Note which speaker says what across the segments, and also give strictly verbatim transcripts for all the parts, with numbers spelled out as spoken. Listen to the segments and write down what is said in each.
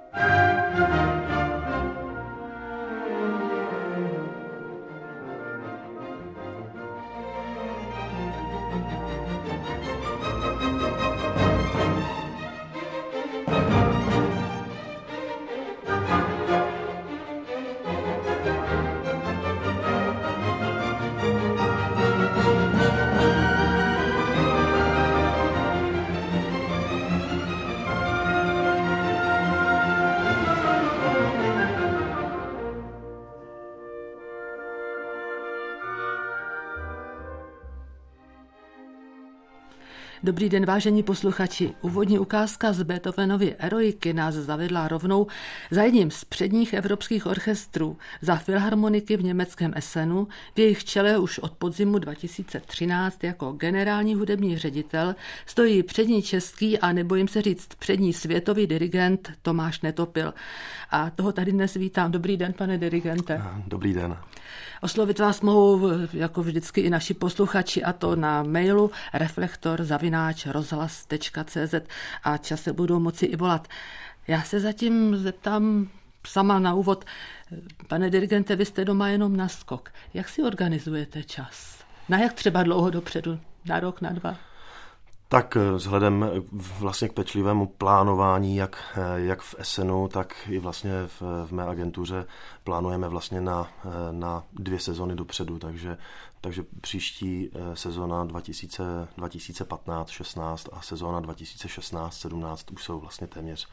Speaker 1: Dobrý den, vážení posluchači. Úvodní ukázka z Beethovenovy Eroiky nás zavedla rovnou za jedním z předních evropských orchestrů, za filharmoniky v německém Essenu. V jejich čele už od podzimu dva tisíce třináct jako generální hudební ředitel stojí přední český a nebojím se říct přední světový dirigent Tomáš Netopil. A toho tady dnes vítám. Dobrý den, pane dirigente.
Speaker 2: Dobrý den.
Speaker 1: Oslovit vás mohou jako vždycky i naši posluchači, a to na mailu reflektor zavináč rozhlas tečka cé zet a čas se budou moci i volat. Já se zatím zeptám sama na úvod. Pane dirigente, vy jste doma jenom na skok. Jak si organizujete čas? Na jak třeba dlouho dopředu? Na rok, na dva?
Speaker 2: Tak vzhledem vlastně k pečlivému plánování, jak, jak v Essenu, tak i vlastně v, v mé agentuře plánujeme vlastně na, na dvě sezony dopředu, takže, takže příští sezona dva tisíce patnáct šestnáct a sezona dva tisíce šestnáct sedmnáct už jsou vlastně téměř,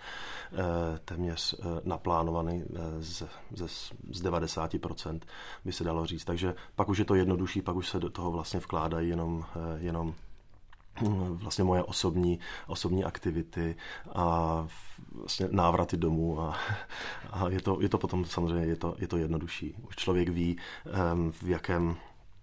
Speaker 2: téměř naplánovaný z, z, z devadesát procent, by se dalo říct. Takže pak už je to jednodušší, pak už se do toho vlastně vkládají jenom, jenom vlastně moje osobní, osobní aktivity a vlastně návraty domů a, a je, to, je to potom samozřejmě je to, je to jednodušší. Už člověk ví, v jakém,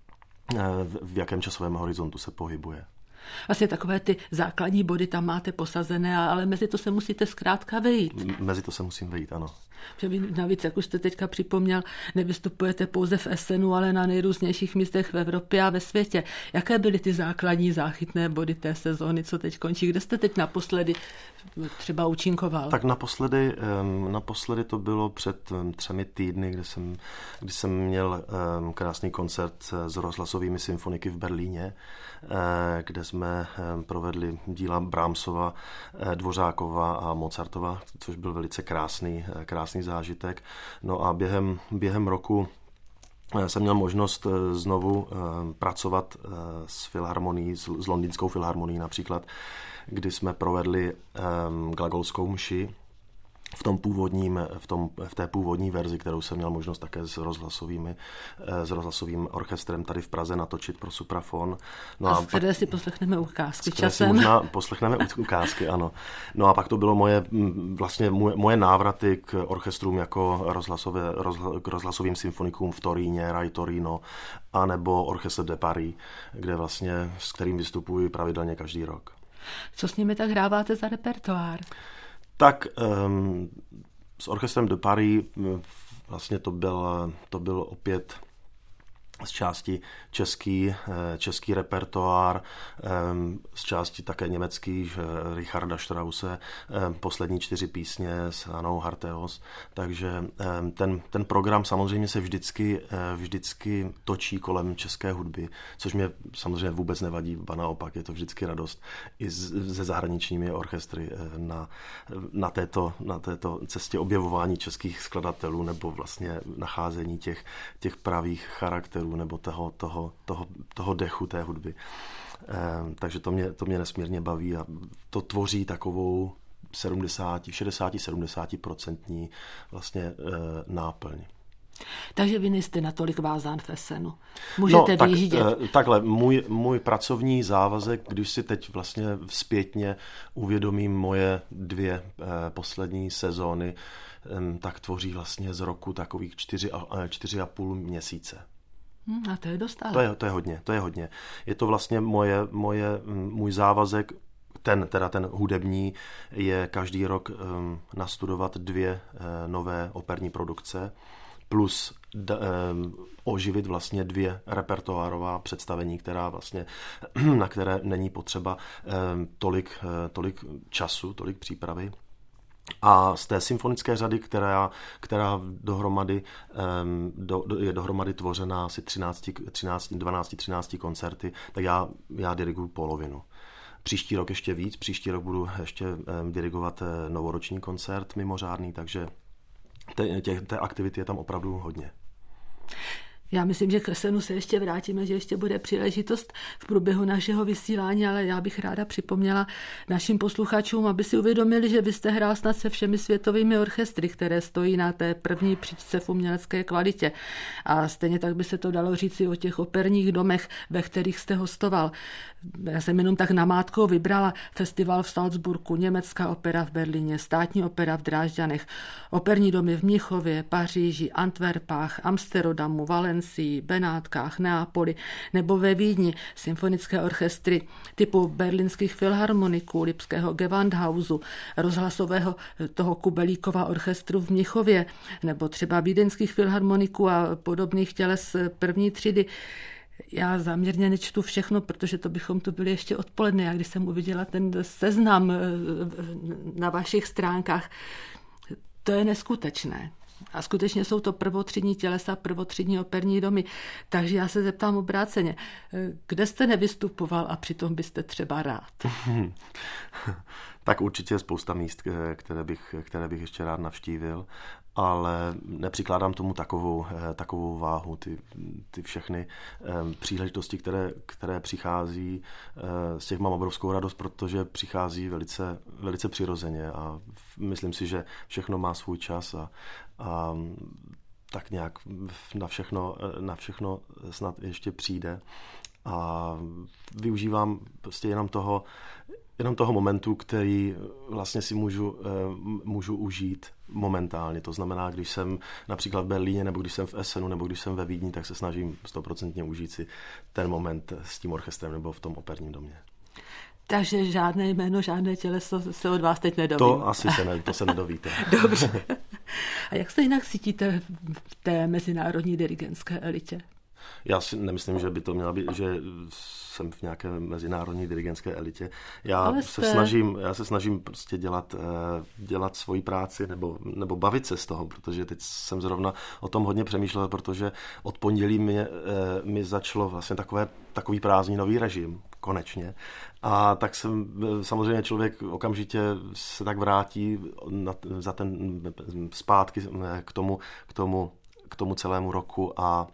Speaker 2: v jakém časovém horizontu se pohybuje.
Speaker 1: Vlastně takové ty základní body tam máte posazené, ale mezi to se musíte zkrátka vejít.
Speaker 2: Mezi to se musím vejít, ano.
Speaker 1: Že vy navíc, jak už jste teďka připomněl, nevystupujete pouze v Essenu, ale na nejrůznějších místech v Evropě a ve světě. Jaké byly ty základní záchytné body té sezóny, co teď končí? Kde jste teď naposledy třeba účinkoval?
Speaker 2: Tak naposledy, naposledy to bylo před třemi týdny, kde jsem, kdy jsem měl krásný koncert s rozhlasovými symfoniky v Berlíně, kde jsme provedli díla Brahmsova, Dvořákova a Mozartova, což byl velice krásný, krásný zážitek. No a během, během roku jsem měl možnost znovu pracovat s filharmonií, s londýnskou filharmonií například, kdy jsme provedli glagolskou mši v tom původním, v, tom, v té původní verzi, kterou jsem měl možnost také s rozhlasovými, s rozhlasovým orchestrem tady v Praze natočit pro suprafon. No
Speaker 1: a z které pak si poslechneme ukázky
Speaker 2: z
Speaker 1: časem.
Speaker 2: Si možná poslechneme ukázky, ano. No a pak to bylo moje, vlastně moje, moje návraty k orchestrům jako rozhlasové, rozhla, k rozhlasovým symfonikům v Toríně, Rai Torino, anebo Orchestre de Paris, kde vlastně, s kterým vystupuji pravidelně každý rok.
Speaker 1: Co s nimi tak hráváte za repertoár?
Speaker 2: Tak um, s Orchestrem de Paris vlastně to byl, to byl opět z části český, český repertoár, z části také německý Richarda Strause, poslední čtyři písně s Annou Harteos, takže ten, ten program samozřejmě se vždycky, vždycky točí kolem české hudby, což mě samozřejmě vůbec nevadí, ba naopak, je to vždycky radost i se zahraničními orchestry na, na, této, na této cestě objevování českých skladatelů nebo vlastně nacházení těch, těch pravých charakterů nebo toho, toho, toho, toho dechu té hudby. E, takže to mě, to mě nesmírně baví a to tvoří takovou sedmdesát, šedesát sedmdesát procentní vlastně e, náplň.
Speaker 1: Takže vy nejste natolik vázán v Essenu. Můžete
Speaker 2: no, tak,
Speaker 1: vyjíždět.
Speaker 2: E, takhle, můj, můj pracovní závazek, když si teď vlastně zpětně uvědomím moje dvě e, poslední sezóny, e, tak tvoří vlastně z roku takových čtyři a, čtyři a půl měsíce.
Speaker 1: Hmm, a to je dost.
Speaker 2: To je, to je hodně, to je hodně. Je to vlastně moje, moje, můj závazek, ten, teda ten hudební, je každý rok um, nastudovat dvě uh, nové operní produkce, plus d, um, oživit vlastně dvě repertoárová představení, která vlastně, na které není potřeba um, tolik, uh, tolik času, tolik přípravy. A z té symfonické řady, která, která dohromady, do, je dohromady tvořena asi třináct, třináct, dvanáct třináct koncerty, tak já, já diriguju polovinu. Příští rok ještě víc, příští rok budu ještě dirigovat novoroční koncert mimořádný, takže té, tě, té aktivity je tam opravdu hodně.
Speaker 1: Já myslím, že k Essenu se ještě vrátíme, že ještě bude příležitost v průběhu našeho vysílání, ale já bych ráda připomněla našim posluchačům, aby si uvědomili, že vy jste hrál snad se všemi světovými orchestry, které stojí na té první příčce v umělecké kvalitě. A stejně tak by se to dalo říci o těch operních domech, ve kterých jste hostoval. Já jsem jenom tak namátkou vybrala festival v Salzburgu, Německá opera v Berlíně, Státní opera v Drážďanech, operní domy v Mnichově, Paříži, Antwerpách, Amsterdamu, Valencii, Benátkách, Neapoli nebo ve Vídni symfonické orchestry typu berlínských filharmoniků, lipského Gewandhausu, rozhlasového toho Kubelíkova orchestru v Mnichově nebo třeba vídeňských filharmoniků a podobných těles první třídy. Já záměrně nečtu všechno, protože to bychom tu byli ještě odpoledne. Já když jsem uviděla ten seznam na vašich stránkách, to je neskutečné. A skutečně jsou to prvotřídní tělesa, prvotřídní operní domy. Takže já se zeptám obráceně, kde jste nevystupoval a přitom byste třeba rád?
Speaker 2: Tak určitě je spousta míst, které bych, které bych ještě rád navštívil, ale nepřikládám tomu takovou, takovou váhu. Ty, ty všechny příležitosti, které, které přichází, z těch mám obrovskou radost, protože přichází velice, velice přirozeně a myslím si, že všechno má svůj čas a, a tak nějak na všechno, na všechno snad ještě přijde. A využívám prostě jenom toho, jenom toho momentu, který vlastně si můžu, můžu užít momentálně. To znamená, když jsem například v Berlíně, nebo když jsem v Essenu, nebo když jsem ve Vídni, tak se snažím stoprocentně užít si ten moment s tím orchestrem nebo v tom operním domě.
Speaker 1: Takže žádné jméno, žádné těleso se od vás teď nedovím.
Speaker 2: To asi se, ne, to se nedovíte.
Speaker 1: Dobře. A jak se jinak cítíte v té mezinárodní dirigentské elitě?
Speaker 2: Já si nemyslím, že by to měla být, že jsem v nějaké mezinárodní dirigentské elitě. Já se snažím, já se snažím prostě dělat, dělat svoji práci nebo, nebo bavit se z toho, protože teď jsem zrovna o tom hodně přemýšlel, protože od pondělí mi, mi začalo vlastně takové, takový prázdninový režim, konečně. A tak jsem, samozřejmě člověk okamžitě se tak vrátí na, za ten zpátky k tomu, k tomu, k tomu celému roku a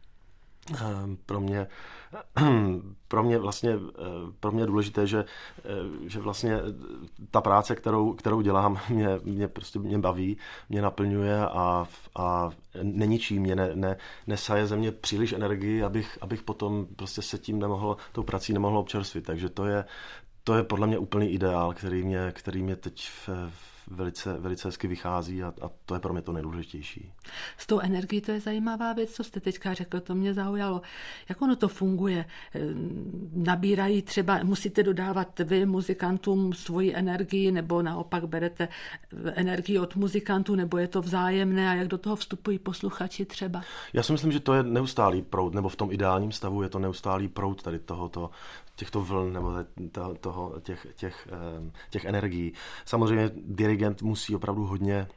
Speaker 2: pro mě, pro mě vlastně pro mě je důležité, že, že vlastně ta práce, kterou, kterou dělám, mě, mě prostě mě baví, mě naplňuje a, a neničí mě, ne, ne, nesaje ze mě příliš energii, abych, abych potom prostě se tím nemohl, tou prací nemohl občerstvit. Takže to je, to je podle mě úplný ideál, který mě, který mě teď v, v Velice, velice hezky vychází a, a to je pro mě to nejdůležitější.
Speaker 1: S tou energií to je zajímavá věc, co jste teďka řekl, to mě zaujalo. Jak ono to funguje? Nabírají třeba, musíte dodávat vy muzikantům svoji energii, nebo naopak berete energii od muzikantů, nebo je to vzájemné a jak do toho vstupují posluchači třeba? Já
Speaker 2: si myslím, že to je neustálý proud, nebo v tom ideálním stavu je to neustálý proud tady tohoto, těchto vln nebo toho, těch, těch, těch energií. Samozřejmě dirigent musí opravdu hodně,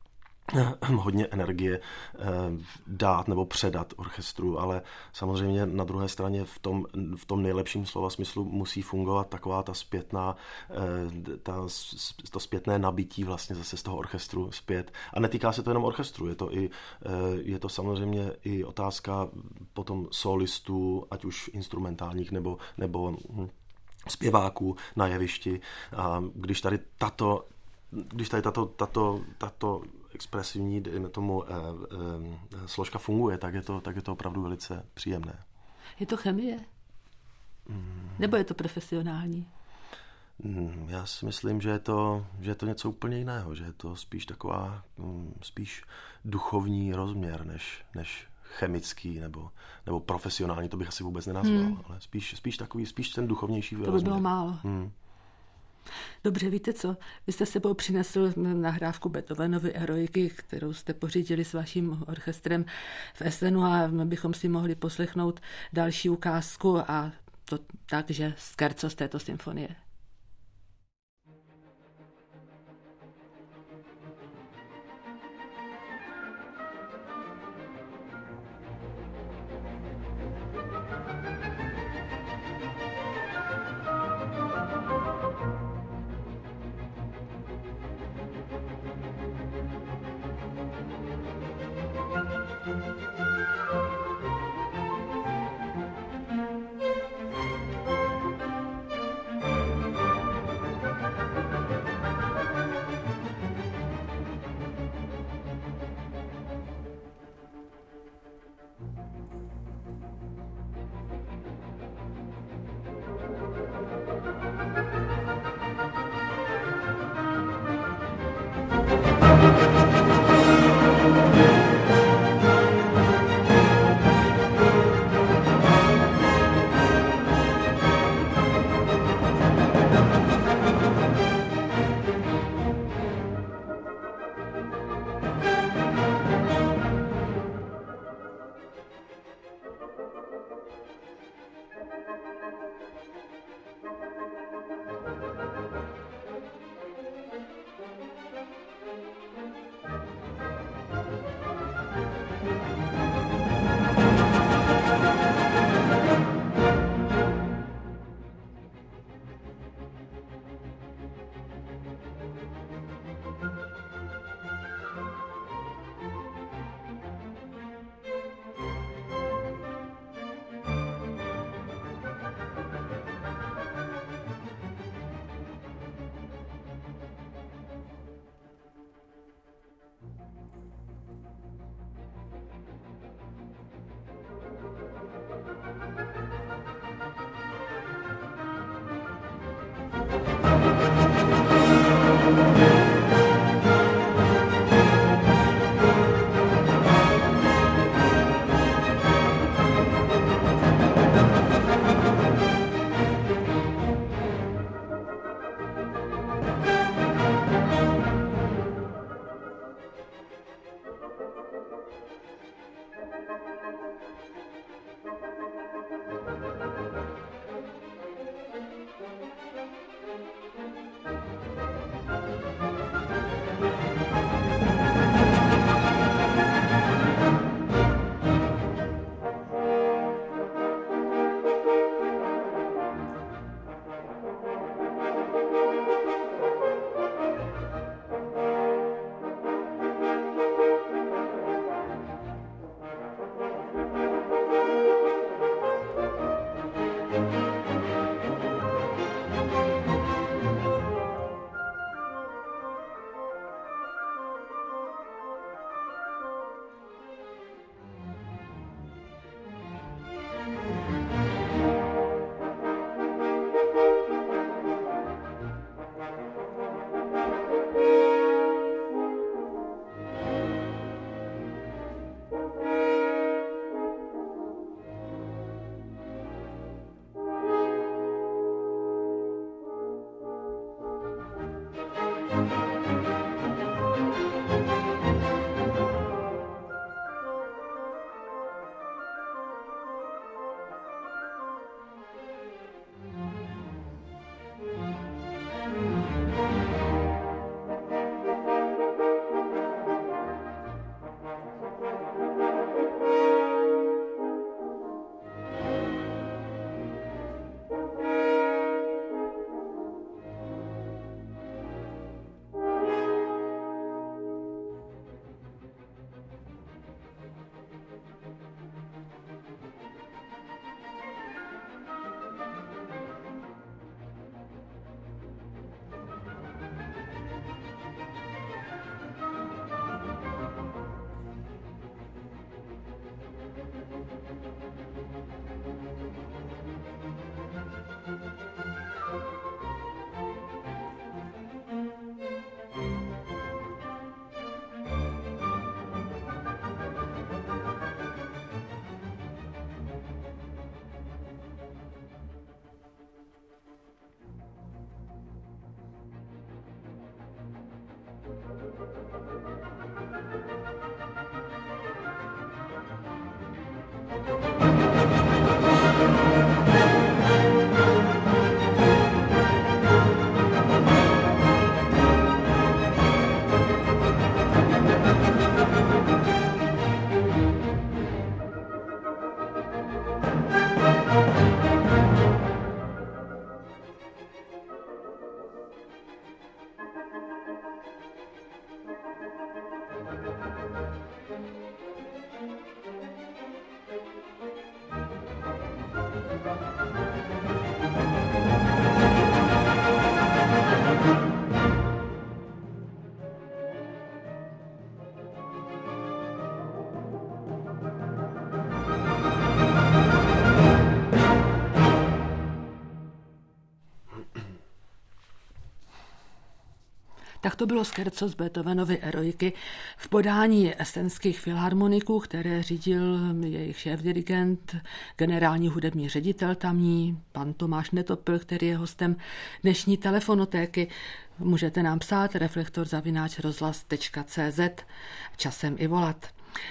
Speaker 2: hodně energie dát nebo předat orchestru, ale samozřejmě na druhé straně v tom, v tom nejlepším slova smyslu musí fungovat taková ta zpětná, ta, to zpětné nabití vlastně zase z toho orchestru zpět. A netýká se to jenom orchestru, je to, i, je to samozřejmě i otázka potom solistů, ať už instrumentálních nebo, nebo zpěváků na jevišti. A když tady tato Když tady tato, tato, tato expresivní tomu, eh, eh, složka funguje, tak je, to, tak je to opravdu velice příjemné.
Speaker 1: Je to chemie? Hmm. Nebo je to profesionální?
Speaker 2: Hmm, já si myslím, že je, to, že je to něco úplně jiného, že je to spíš taková, spíš duchovní rozměr, než, než chemický nebo, nebo profesionální, to bych asi vůbec nenazval, hmm. ale spíš, spíš takový, spíš ten duchovnější rozměr.
Speaker 1: To by bylo málo.
Speaker 2: Hmm.
Speaker 1: Dobře, víte co? Vy jste sebou přinesl nahrávku Beethovenovy Eroiky, kterou jste pořídili s vaším orchestrem v Essenu a my bychom si mohli poslechnout další ukázku a to tak, že scherzo z této symfonie. Tak to bylo scherzo z Beethovenovy Eroiky v podání esenských filharmoniků, které řídil jejich šéfdirigent, generální hudební ředitel tamní, pan Tomáš Netopil, který je hostem dnešní telefonotéky. Můžete nám psát reflektor zavináč rozhlas tečka cé zet, časem i volat.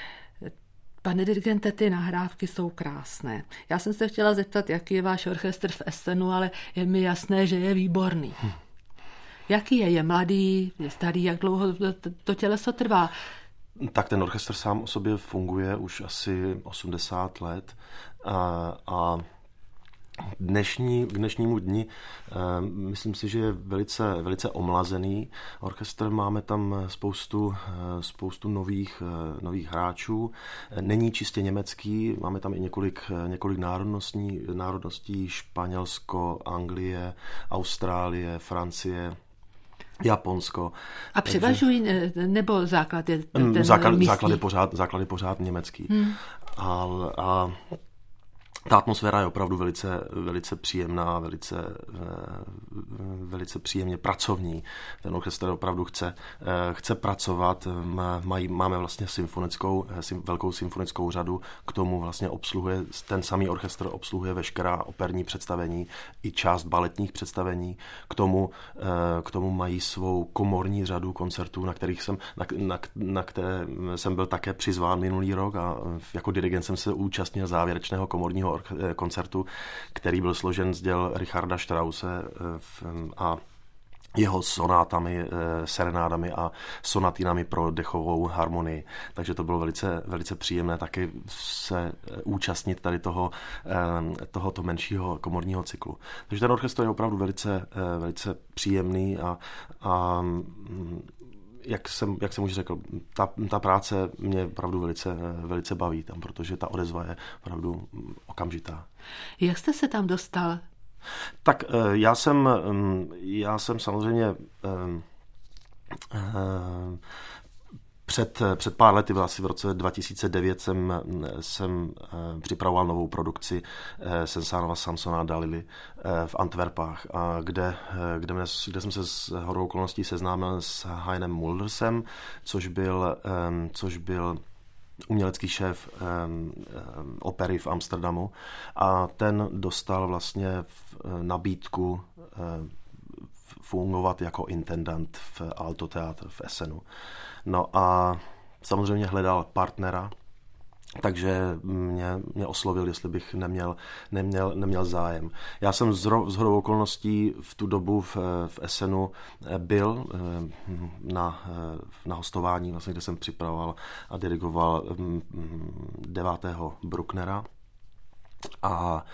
Speaker 1: Pane dirigente, ty nahrávky jsou krásné. Já jsem se chtěla zeptat, jaký je váš orchestr v Essenu, ale je mi jasné, že je výborný. Hm. Jaký je? Je mladý, je starý, jak dlouho to těleso trvá?
Speaker 2: Tak ten orchestr sám o sobě funguje už asi osmdesát let a, a dnešní, k dnešnímu dni myslím si, že je velice, velice omlazený orchestr. Máme tam spoustu, spoustu nových, nových hráčů. Není čistě německý, máme tam i několik, několik národností, národností Španělsko, Anglie, Austrálie, Francie, Japonsko.
Speaker 1: A převažují, nebo základ je ten
Speaker 2: základ,
Speaker 1: místní?
Speaker 2: Základ je pořád, základ je pořád německý. Hmm. A, a Ta atmosféra je opravdu velice, velice příjemná, velice, velice příjemně pracovní. Ten orchestr opravdu chce, chce pracovat. Mají, máme vlastně symfonickou, velkou symfonickou řadu, k tomu vlastně obsluhuje, ten samý orchestr obsluhuje veškerá operní představení i část baletních představení. K tomu, k tomu mají svou komorní řadu koncertů, na kterých jsem, na, na, na které jsem byl také přizván minulý rok a jako dirigent jsem se účastnil závěrečného komorního koncertu, který byl složen z děl Richarda Strause a jeho sonátami, serenádami a sonatinami pro dechovou harmonii. Takže to bylo velice, velice příjemné taky se účastnit tady toho, tohoto menšího komorního cyklu. Takže ten orchestr je opravdu velice, velice příjemný a, a Jak jsem, jak jsem už řekl, ta, ta práce mě opravdu velice, velice baví tam, protože ta odezva je opravdu okamžitá.
Speaker 1: Jak jste se tam dostal?
Speaker 2: Tak já jsem, já jsem samozřejmě Před, před pár lety, asi v roce dva tisíce devět, jsem, jsem připravoval novou produkci Sensánova Samsona a Dalily v Antwerpách, a kde, kde, mne, kde jsem se s hodou okolností seznámil s Heinem Muldersem, což byl, což byl umělecký šéf opery v Amsterdamu, a ten dostal vlastně nabídku fungovat jako intendant v Alto Theater v Essenu. No a samozřejmě hledal partnera, takže mě, mě oslovil, jestli bych neměl, neměl, neměl zájem. Já jsem z shodou okolností v tu dobu v, v Essenu byl na, na hostování, vlastně, kde jsem připravoval a dirigoval devátého Brucknera a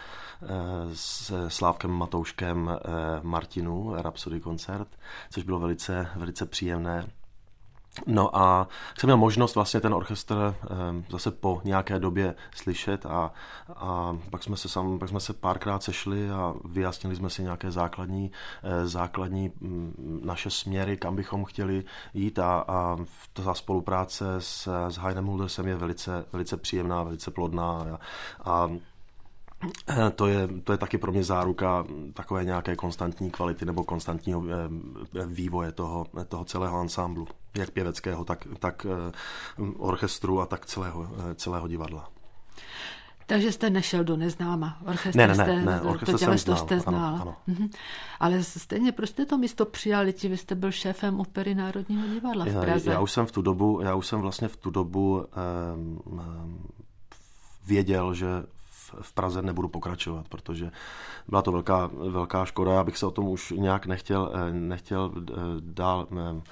Speaker 2: s Slávkem Matouškem Martinu Rhapsody koncert, což bylo velice, velice příjemné. No a jsem měl možnost vlastně ten orchestr zase po nějaké době slyšet a, a pak jsme se sam, pak jsme se párkrát sešli a vyjasnili jsme si nějaké základní, základní naše směry, kam bychom chtěli jít, a, a ta spolupráce s, s Heinem Muldersem je velice, velice příjemná, velice plodná a, a To je, to je taky pro mě záruka takové nějaké konstantní kvality nebo konstantního vývoje toho, toho celého ansámblu, jak pěveckého, tak, tak orchestru a tak celého, celého divadla.
Speaker 1: Takže jste nešel do neznáma. Orchestr
Speaker 2: ne, ne,
Speaker 1: jste,
Speaker 2: ne, ne, orchestr
Speaker 1: to
Speaker 2: jsem znal.
Speaker 1: jste znal.
Speaker 2: Ano, ano.
Speaker 1: Mhm. Ale stejně prostě to místo přijali ti, vy jste byl šéfem opery Národního divadla v Praze.
Speaker 2: Já, já už jsem v tu dobu, já už jsem vlastně v tu dobu um, um, věděl, že v Praze nebudu pokračovat, protože byla to velká, velká škoda. Já bych se o tom už nějak nechtěl, nechtěl dál,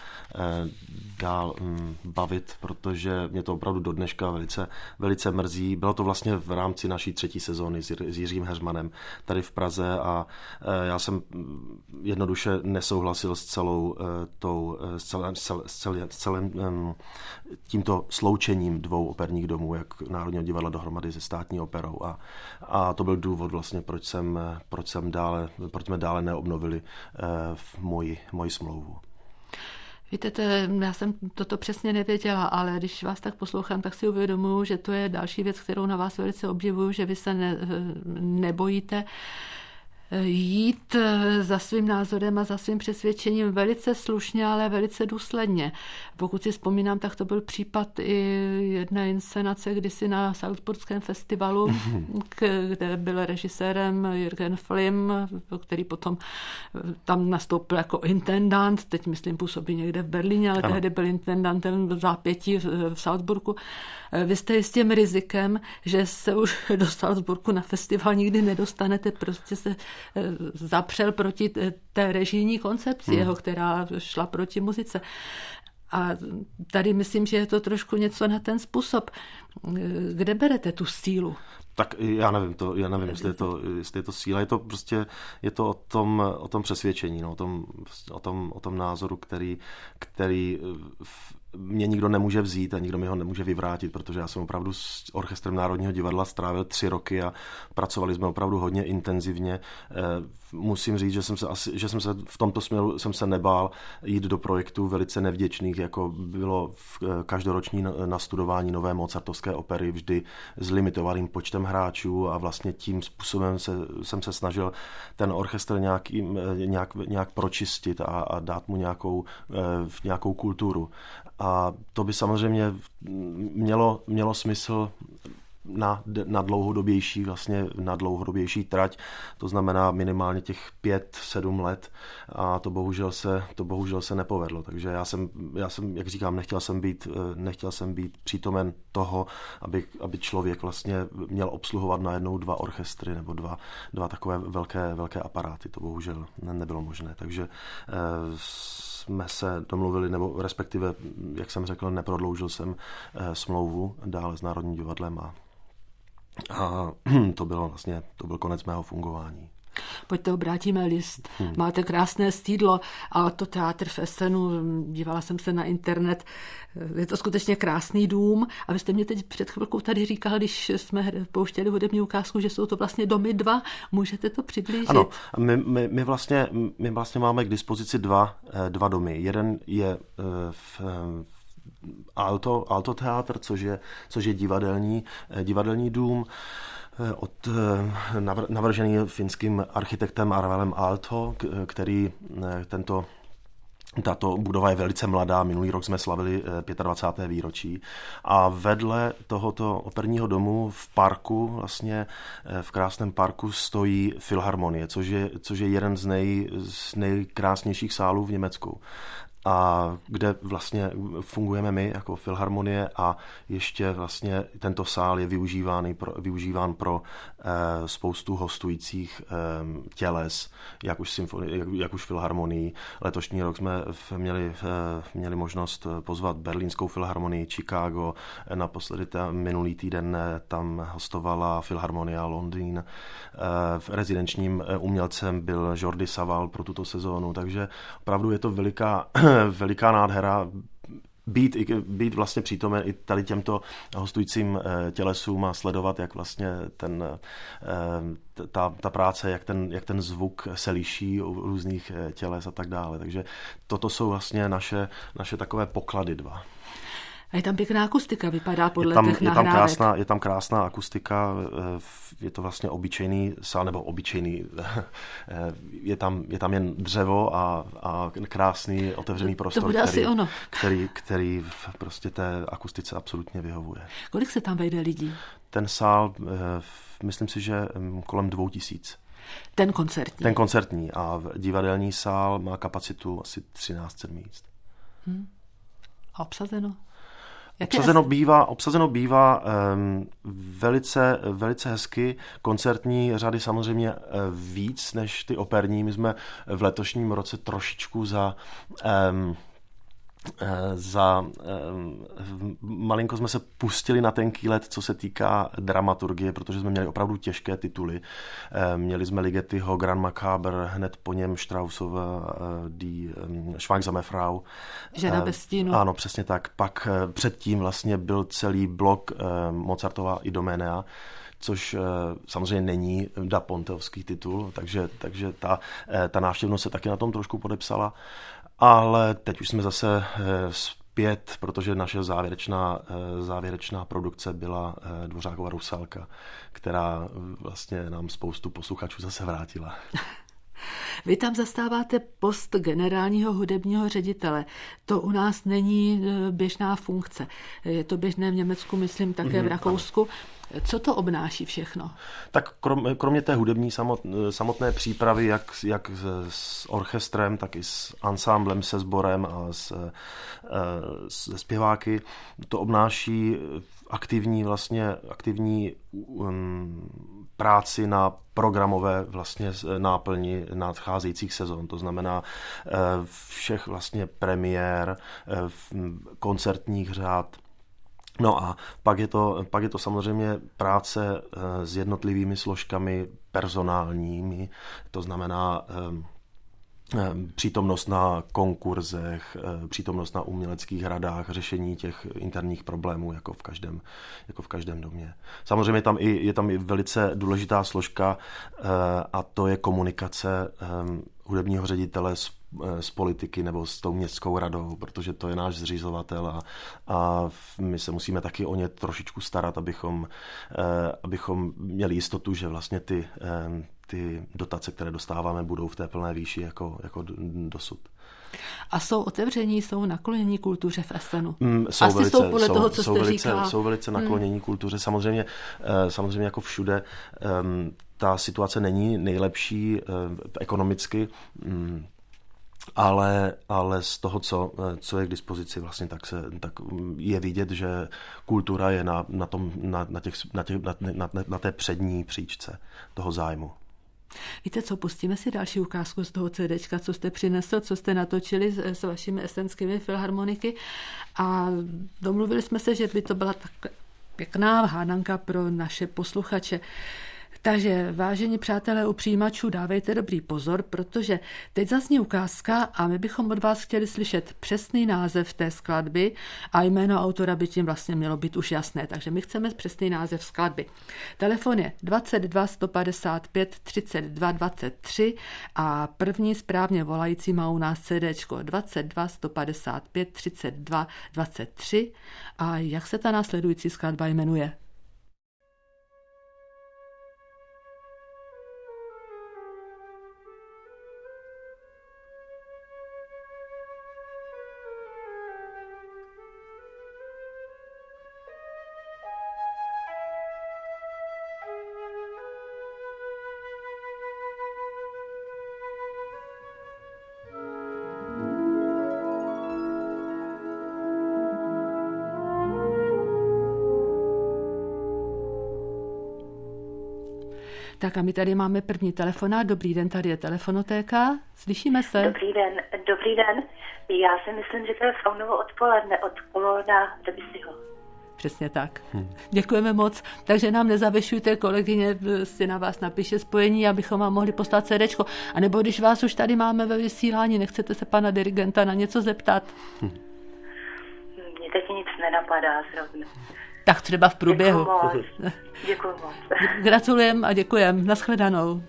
Speaker 2: dál bavit, protože mě to opravdu do dneška velice, velice mrzí. Bylo to vlastně v rámci naší třetí sezóny s Jiřím Heřmanem tady v Praze a já jsem jednoduše nesouhlasil s celou tou, s celým, s celým, s celým tímto sloučením dvou operních domů, jak Národního divadla dohromady se Státní operou, a A to byl důvod vlastně, proč jsem, proč jsem dále, proč jsme dále neobnovili v moji, moji smlouvu.
Speaker 1: Víte, to je, já jsem toto přesně nevěděla, ale když vás tak poslouchám, tak si uvědomuji, že to je další věc, kterou na vás velice obdivuju, že vy se ne, nebojíte jít za svým názorem a za svým přesvědčením velice slušně, ale velice důsledně. Pokud si vzpomínám, tak to byl případ i jedné inscenace kdysi na Salzburském festivalu, kde byl režisérem Jürgen Flimm, který potom tam nastoupil jako intendant, teď myslím působí někde v Berlíně, ale ano. Tehdy byl intendantem v zápětí v Salzburgu. Vy jste s tím rizikem, že se už do Salzburgu na festival nikdy nedostanete, prostě se zapřel proti té režijní koncepci hmm. jeho, která šla proti muzice. A tady myslím, že je to trošku něco na ten způsob. Kde berete tu sílu?
Speaker 2: Tak já nevím, to, já nevím, jestli je to, jestli je to síla, je to prostě, je to o tom, o tom přesvědčení, no, o tom, o tom, o tom názoru, který, který v, mě nikdo nemůže vzít a nikdo mi ho nemůže vyvrátit, protože já jsem opravdu s orchestrem Národního divadla strávil tři roky a pracovali jsme opravdu hodně intenzivně. Musím říct, že jsem se, asi, že jsem se v tomto směru jsem se nebál jít do projektů velice nevděčných, jako bylo v každoroční nastudování nové mozartovské opery vždy s limitovaným počtem hráčů a vlastně tím způsobem se, jsem se snažil ten orchestr nějaký, nějak, nějak pročistit a, a dát mu nějakou, nějakou kulturu. A to by samozřejmě mělo, mělo smysl na, na dlouhodobější, vlastně na dlouhodobější trať, to znamená minimálně těch pět, sedm let a to bohužel se, to bohužel se nepovedlo. Takže já jsem, já jsem, jak říkám, nechtěl jsem být, nechtěl jsem být přítomen toho, aby, aby člověk vlastně měl obsluhovat najednou dva orchestry nebo dva, dva takové velké, velké aparáty. To bohužel ne, nebylo možné. Takže eh, jsme se domluvili, nebo respektive, jak jsem řekl, neprodloužil jsem eh, smlouvu dále s Národním divadlem a A to bylo vlastně, to byl konec mého fungování.
Speaker 1: Pojďte, obrátíme list. Hmm. Máte krásné stýdlo, Alto teátr v Essenu, dívala jsem se na internet, je to skutečně krásný dům. A vy jste mě teď před chvilkou tady říkal, když jsme pouštěli hudební ukázku, že jsou to vlastně domy dva. Můžete to přiblížit?
Speaker 2: Ano, my, my, my, vlastně, my vlastně máme k dispozici dva, dva domy. Jeden je v, v Alto, Alto teátr, což je, což je divadelní, divadelní dům, od, navržený finským architektem Arvelem Aalto, který tento Tato budova je velice mladá, minulý rok jsme slavili dvacáté páté výročí a vedle tohoto operního domu v parku, vlastně v krásném parku stojí Filharmonie, což je, což je jeden z, nej, z nejkrásnějších sálů v Německu. A kde vlastně fungujeme my jako Filharmonie a ještě vlastně tento sál je využíván pro, využíván pro eh, spoustu hostujících eh, těles, jak už, symfoni, jak, jak už Filharmonii. Letošní rok jsme měli, eh, měli možnost pozvat Berlínskou filharmonii, Chicago, eh, naposledy ta, minulý týden eh, tam hostovala Filharmonia Londýn. Eh, rezidenčním eh, umělcem byl Jordi Savall pro tuto sezónu, takže opravdu je to veliká veliká nádhera být, být vlastně přítomen i tady těmto hostujícím tělesům a sledovat, jak vlastně ten, ta, ta práce, jak ten, jak ten zvuk se liší u různých těles a tak dále. Takže toto jsou vlastně naše, naše takové poklady dva.
Speaker 1: A je tam pěkná akustika, vypadá podle
Speaker 2: je tam,
Speaker 1: těch
Speaker 2: je tam
Speaker 1: nahrávek.
Speaker 2: krásná, je tam krásná akustika, je to vlastně obyčejný sál, nebo obyčejný, je tam, je tam jen dřevo a, a krásný otevřený prostor,
Speaker 1: to bude
Speaker 2: který,
Speaker 1: asi ono.
Speaker 2: který, který prostě té akustice absolutně vyhovuje.
Speaker 1: Kolik se tam vejde lidí?
Speaker 2: Ten sál, myslím si, že kolem dvou tisíc.
Speaker 1: Ten koncertní?
Speaker 2: Ten koncertní a divadelní sál má kapacitu asi třináct set míst.
Speaker 1: Hmm. A obsazeno?
Speaker 2: Obsazeno bývá, obsazeno bývá um, velice, velice hezky. Koncertní řady samozřejmě víc než ty operní. My jsme v letošním roce trošičku za... Um, za malinko jsme se pustili na tenký led, co se týká dramaturgie, protože jsme měli opravdu těžké tituly. Měli jsme Ligetiho, Grand Macabre, hned po něm Straussova Die Schweigsame Frau.
Speaker 1: Žena bez stínu.
Speaker 2: Ano, přesně tak. Pak předtím vlastně byl celý blok Mozartova Idomenea, což samozřejmě není Da Ponteovský titul, takže, takže ta, ta návštěvnost se taky na tom trošku podepsala. Ale teď už jsme zase zpět, protože naše závěrečná, závěrečná produkce byla Dvořákova Rusalka, která vlastně nám spoustu posluchačů zase vrátila.
Speaker 1: Vy tam zastáváte post generálního hudebního ředitele. To u nás není běžná funkce. Je to běžné v Německu, myslím, také v Rakousku. Co to obnáší všechno?
Speaker 2: Tak krom, kromě té hudební samot, samotné přípravy, jak, jak s orchestrem, tak i s ansámblem, se sborem a s, se zpěváky, to obnáší aktivní vlastně aktivní um, práci na programové vlastně náplni nadcházejících sezon. To znamená všech vlastně premiér, koncertních řád. No a pak je to, pak je to samozřejmě práce s jednotlivými složkami personálními, to znamená přítomnost na konkurzech, přítomnost na uměleckých radách, řešení těch interních problémů jako v každém, jako v každém domě. Samozřejmě tam i, je tam i velice důležitá složka a to je komunikace hudebního ředitele s, s politiky nebo s tou městskou radou, protože to je náš zřizovatel a, a my se musíme taky o ně trošičku starat, abychom, abychom měli jistotu, že vlastně ty ty dotace, které dostáváme, budou v té plné výši jako, jako dosud.
Speaker 1: A jsou otevření, jsou naklonění kultuře v Essenu?
Speaker 2: Mm, jsou
Speaker 1: Asi
Speaker 2: velice,
Speaker 1: jsou podle
Speaker 2: jsou,
Speaker 1: toho, co
Speaker 2: jsou
Speaker 1: jste
Speaker 2: velice,
Speaker 1: říkal.
Speaker 2: Jsou velice naklonění mm. kultuře. Samozřejmě, samozřejmě jako všude um, ta situace není nejlepší um, ekonomicky, um, Ale, ale z toho, co, co je k dispozici, vlastně, tak, se, tak je vidět, že kultura je na, na, tom, na, na, těch, na, těch, na, na, na té přední příčce toho zájmu.
Speaker 1: Víte co, pustíme si další ukázku z toho CDčka, co jste přinesl, co jste natočili s, s vašimi essenskými filharmoniky a domluvili jsme se, že by to byla tak pěkná hádanka pro naše posluchače. Takže, vážení přátelé u přijímačů, dávejte dobrý pozor, protože teď zazní ukázka a my bychom od vás chtěli slyšet přesný název té skladby a jméno autora by tím vlastně mělo být už jasné. Takže my chceme přesný název skladby. Telefon je dvacet dva sto padesát pět třicet dva dvacet tři a první správně volající má u nás CDčko dvacet dva sto padesát pět třicet dva dvacet tři a jak se ta následující skladba jmenuje? Tak a my tady máme první telefonát. Dobrý den, tady je telefonotéka. Slyšíme se?
Speaker 3: Dobrý den, dobrý den. Já si myslím, že to je Faunovo odpoledne od Clauda Debussyho.
Speaker 1: Přesně tak. Hmm. Děkujeme moc. Takže nám nezavěšujte, kolegyně si na vás napíše spojení, abychom vám mohli poslat CDčko. A nebo když vás už tady máme ve vysílání, nechcete se pana dirigenta na něco zeptat?
Speaker 3: Hmm. Mně teď nic nenapadá zrovna.
Speaker 1: Tak třeba v průběhu.
Speaker 3: Děkuji moc. Děkuji moc.
Speaker 1: Gratulujeme a děkujeme. Naschledanou.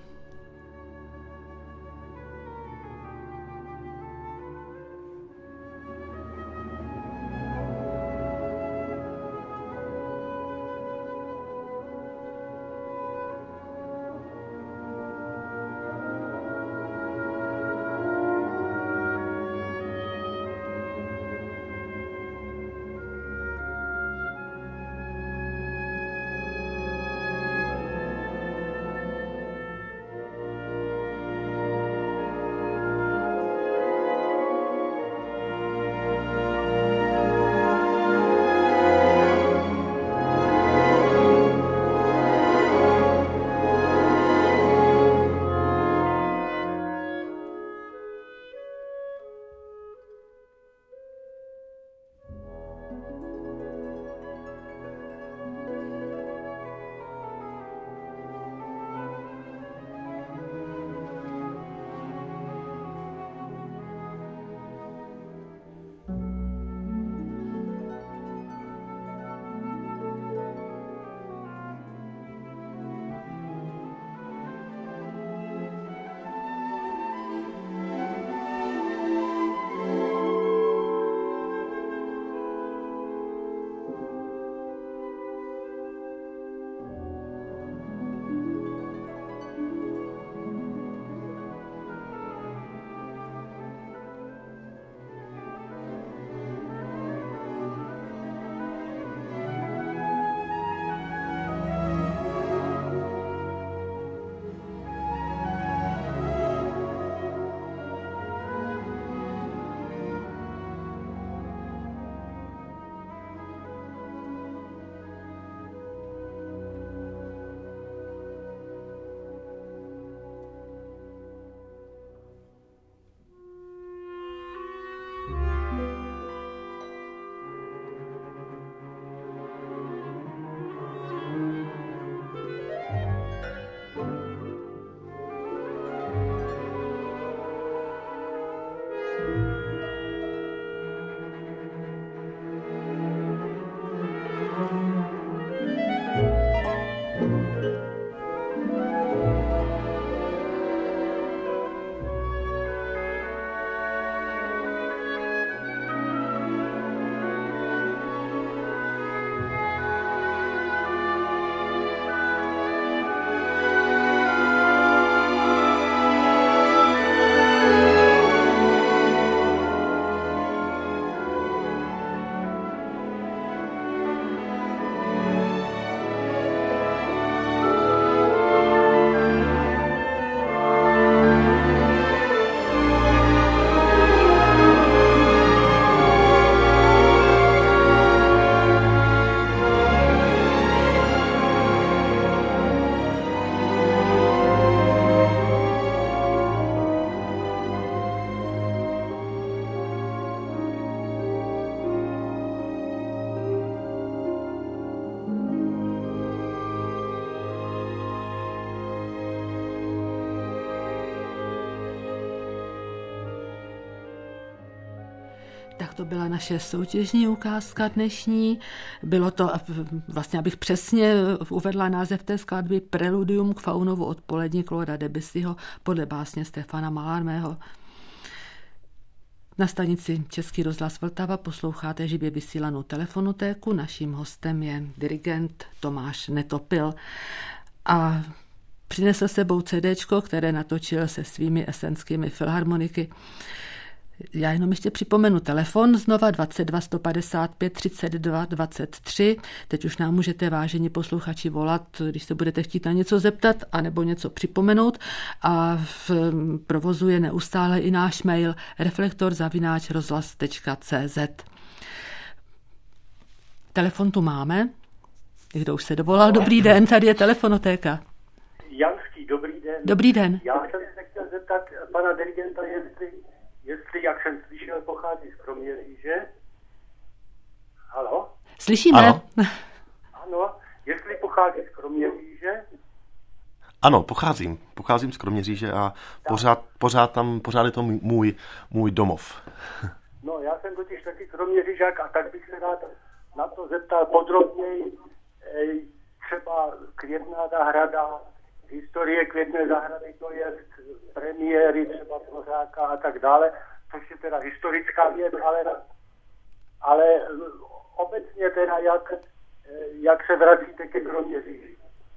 Speaker 1: Tak to byla naše soutěžní ukázka dnešní. Bylo to, vlastně abych přesně uvedla název té skladby, Preludium k Faunovu odpolední Clauda Debussyho podle básně Stefana Mallarmého. Na stanici Český rozhlas Vltava posloucháte živě vysílanou telefonotéku. Naším hostem je dirigent Tomáš Netopil a přinesl sebou CDčko, které natočil se svými esenskými filharmoniky. Já jenom ještě připomenu telefon znova dvacet dva sto padesát pět třicet dva dvacet tři. Teď už nám můžete, vážení posluchači, volat, když se budete chtít na něco zeptat anebo něco připomenout. A v provozu je neustále i náš mail reflektor zavináč rozhlas tečka cé zet. Telefon tu máme. Někdo už se dovolal. Dobrý den, tady je telefonotéka.
Speaker 4: Janský, dobrý den.
Speaker 1: Dobrý den.
Speaker 4: Já jsem se chtěl zeptat pana dirigenta, jestli Jestli, jak jsem slyšel, pochází z Kroměříže. Halo?
Speaker 1: Slyšíme.
Speaker 2: Ano.
Speaker 4: Ano, jestli pochází z Kroměříže.
Speaker 2: Ano, pocházím. Pocházím z Kroměříže a pořád, pořád tam, pořád je to můj, můj domov.
Speaker 4: No, já jsem totiž taky Kroměřížák a tak bych se rád na to zeptal podrobněji. Třeba Květná zahrada, historie Květné zahrady, to je premiéry třeba Dvořáka a tak dále, což je teda historická věc, ale, ale obecně teda jak, jak se vracíte ke Kroměříži.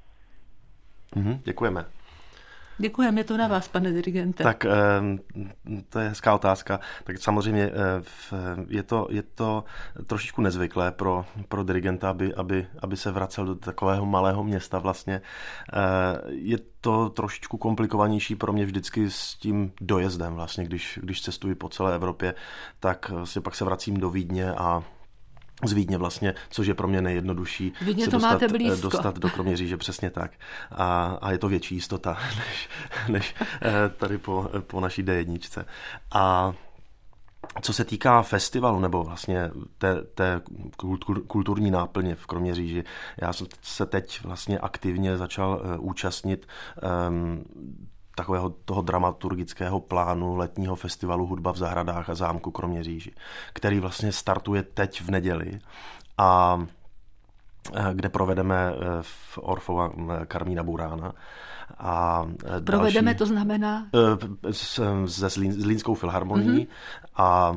Speaker 2: Mhm, děkujeme.
Speaker 1: Děkujeme, je to na vás, pane dirigente.
Speaker 2: Tak to je hezká otázka. Tak samozřejmě je to, je to trošičku nezvyklé pro, pro dirigenta, aby, aby, aby se vracel do takového malého města vlastně. Je to trošičku komplikovanější pro mě vždycky s tím dojezdem vlastně, když, když cestuji po celé Evropě, tak vlastně pak se vracím do Vídně a z Vídně vlastně, což je pro mě nejjednodušší
Speaker 1: Vídně
Speaker 2: se
Speaker 1: to
Speaker 2: dostat,
Speaker 1: máte blízko.
Speaker 2: dostat do Kroměříže, přesně tak. A, a je to větší jistota, než, než tady po, po naší dé jedna. A co se týká festivalu, nebo vlastně té, té kultur, kulturní náplně v Kroměříži, já jsem se teď vlastně aktivně začal účastnit um, takového toho dramaturgického plánu letního festivalu Hudba v zahradách a zámku Kroměříži, který vlastně startuje teď v neděli a kde provedeme v Orfova Karmína Burána. A
Speaker 1: provedeme,
Speaker 2: další,
Speaker 1: to znamená?
Speaker 2: Se Zlínskou filharmonií mm-hmm. a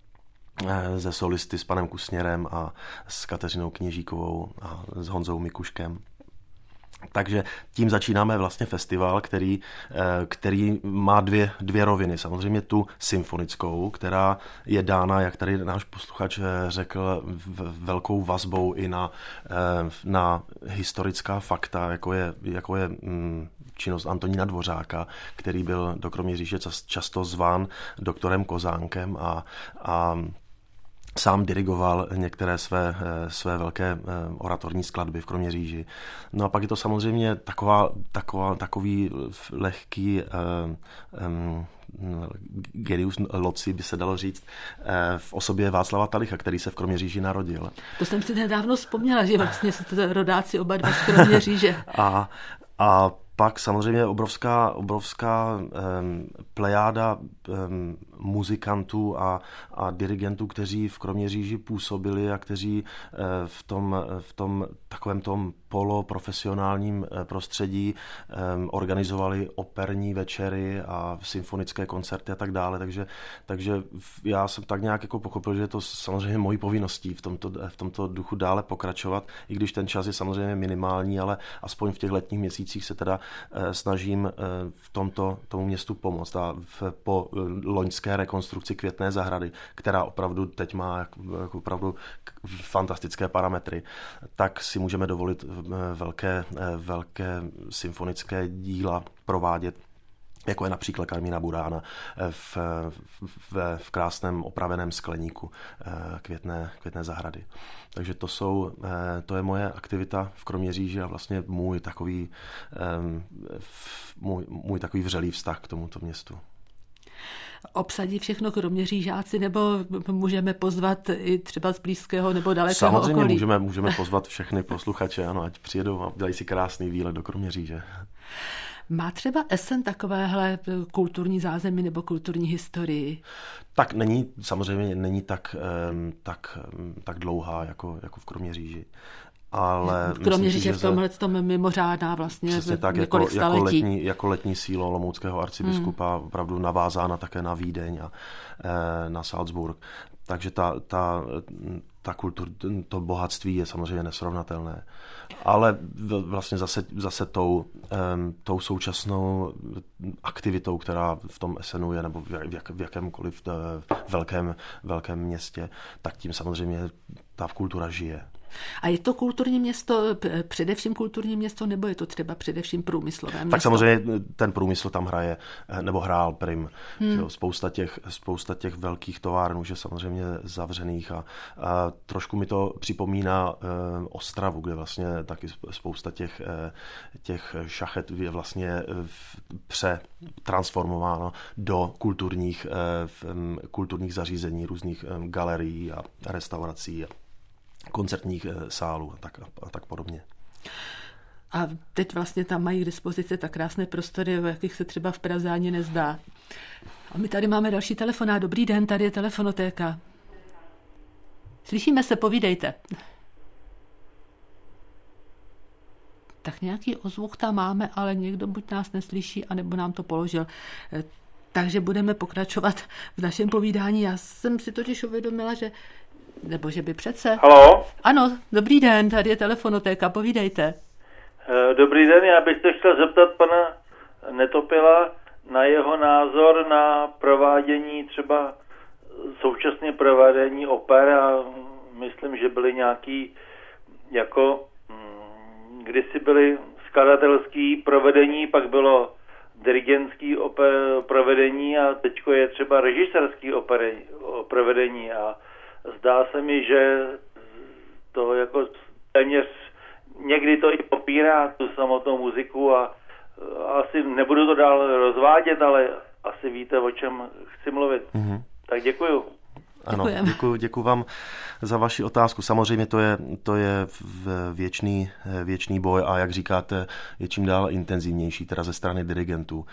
Speaker 2: ze solisty s panem Kusněrem a s Kateřinou Kněžíkovou a s Honzou Mikuškem. Takže tím začínáme vlastně festival, který, který má dvě, dvě roviny. Samozřejmě tu symfonickou, která je dána, jak tady náš posluchač řekl, velkou vazbou i na, na historická fakta, jako je, jako je činnost Antonína Dvořáka, který byl do Kroměříže často zván doktorem Kozánkem a, a sám dirigoval některé své, své velké oratorní skladby v Kroměříži. No a pak je to samozřejmě taková, taková, takový lehký um, genius loci, by se dalo říct, v osobě Václava Talicha, který se v Kroměříži narodil.
Speaker 1: To jsem si nedávno vzpomněla, že vlastně jste rodáci oba dva z Kroměříže.
Speaker 2: a, a pak samozřejmě obrovská, obrovská um, plejáda um, muzikantů a, a dirigentů, kteří v Kroměříži působili a kteří uh, v tom, v tom takovém tom poloprofesionálním prostředí um, organizovali operní večery a symfonické koncerty a tak dále. Takže, takže já jsem tak nějak jako pochopil, že je to samozřejmě mojí povinností v tomto, v tomto duchu dále pokračovat, i když ten čas je samozřejmě minimální, ale aspoň v těch letních měsících se teda snažím v tomto tomu městu pomoct. A v, po loňské rekonstrukci Květné zahrady, která opravdu teď má jako opravdu fantastické parametry, tak si můžeme dovolit velké, velké symfonické díla provádět, jako je například Karmína Burána v, v, v krásném opraveném skleníku Květné, Květné zahrady. Takže to, jsou, to je moje aktivita v Kroměříži a vlastně můj takový, můj, můj takový vřelý vztah k tomuto městu.
Speaker 1: Obsadí všechno Kroměřížáci, nebo můžeme pozvat i třeba z blízkého nebo dalekého
Speaker 2: Samozřejmě
Speaker 1: okolí?
Speaker 2: můžeme, můžeme pozvat všechny posluchače, ano, ať přijedou a udělají si krásný výlet do Kroměříže.
Speaker 1: Má třeba Essen takovéhle kulturní zázemí nebo kulturní historii?
Speaker 2: Tak není, samozřejmě není tak, tak, tak dlouhá jako, jako v Kroměříži. Ale
Speaker 1: Kroměříž je v tomhle tom mimořádná vlastně
Speaker 2: přesně tak, jako, jako, letní, jako letní sílo olomouckého arcibiskupa, hmm. opravdu navázána také na Vídeň a e, na Salzburg. Takže ta, ta, ta kultur, to bohatství je samozřejmě nesrovnatelné. Ale vlastně zase, zase tou, um, tou současnou aktivitou, která v tom Essenu je, nebo v, jak, v jakémkoliv velkém, velkém městě, tak tím samozřejmě ta kultura žije.
Speaker 1: A je to kulturní město, především kulturní město, nebo je to třeba především průmyslové město?
Speaker 2: Tak samozřejmě ten průmysl tam hraje, nebo hrál prim. Hmm. Spousta, těch, spousta těch velkých továren už je samozřejmě zavřených a, a trošku mi to připomíná e, Ostravu, kde vlastně taky spousta těch, e, těch šachet je vlastně přetransformováno do kulturních, e, v, kulturních zařízení, různých e, galerií a restaurací a koncertních sálů a tak, a tak podobně.
Speaker 1: A teď vlastně tam mají k dispozici tak krásné prostory, o jakých se třeba v Praze ani nezdá. A my tady máme další telefonát. Dobrý den, tady je telefonotéka. Slyšíme se, povídejte. Tak nějaký ozvuk tam máme, ale někdo buď nás neslyší, anebo nám to položil. Takže budeme pokračovat v našem povídání. Já jsem si totiž uvědomila, že nebo že by přece...
Speaker 5: Haló?
Speaker 1: Ano, dobrý den, tady je telefonotéka, povídejte.
Speaker 5: Dobrý den, já bych se chtěl zeptat pana Netopila na jeho názor na provádění, třeba současně provádění oper a myslím, že byly nějaký, jako kdysi byly skladatelský provedení, pak bylo dirigentský oper, provedení a teďko je třeba režisérský oper, provedení a zdá se mi, že to jako téměř někdy to i popírá tu samotnou muziku a asi nebudu to dál rozvádět, ale asi víte, o čem chci mluvit. Mm-hmm. Tak děkuju.
Speaker 2: Ano, děkuji, děkuji vám za vaši otázku. Samozřejmě to je, to je věčný, věčný boj a jak říkáte, je čím dál intenzivnější, teda ze strany dirigentů.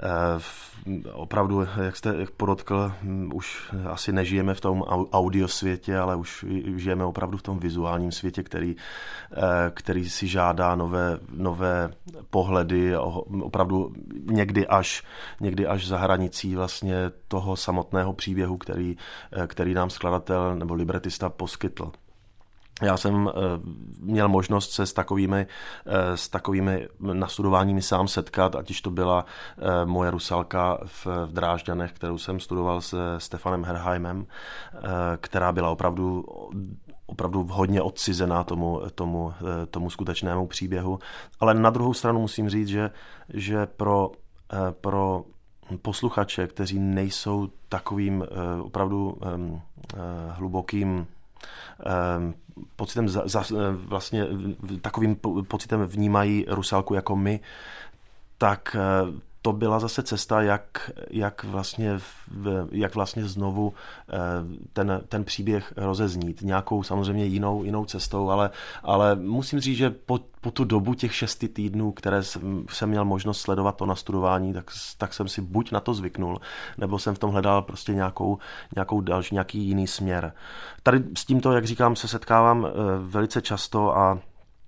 Speaker 2: Opravdu, jak jste podotkl, už asi nežijeme v tom audio světě, ale už žijeme opravdu v tom vizuálním světě, který, který si žádá nové, nové pohledy, opravdu někdy až, někdy až za hranicí vlastně toho samotného příběhu, který který nám skladatel nebo libretista poskytl. Já jsem měl možnost se s takovými, s takovými nastudováními sám setkat, ať už to byla moje Rusalka v Drážďanech, kterou jsem studoval se Stefanem Herheimem, která byla opravdu opravdu hodně odcizená tomu, tomu, tomu skutečnému příběhu. Ale na druhou stranu musím říct, že, že pro, pro posluchače, kteří nejsou takovým uh, opravdu um, uh, hlubokým um, pocitem, za, za, vlastně takovým pocitem vnímají Rusalku jako my, tak uh, to byla zase cesta, jak, jak, vlastně, jak vlastně znovu ten, ten příběh rozeznít. Nějakou samozřejmě jinou, jinou cestou, ale, ale musím říct, že po, po tu dobu těch šesti týdnů, které jsem, jsem měl možnost sledovat to nastudování, tak, tak jsem si buď na to zvyknul, nebo jsem v tom hledal prostě nějakou, nějakou další, nějaký jiný směr. Tady s tímto, jak říkám, se setkávám velice často a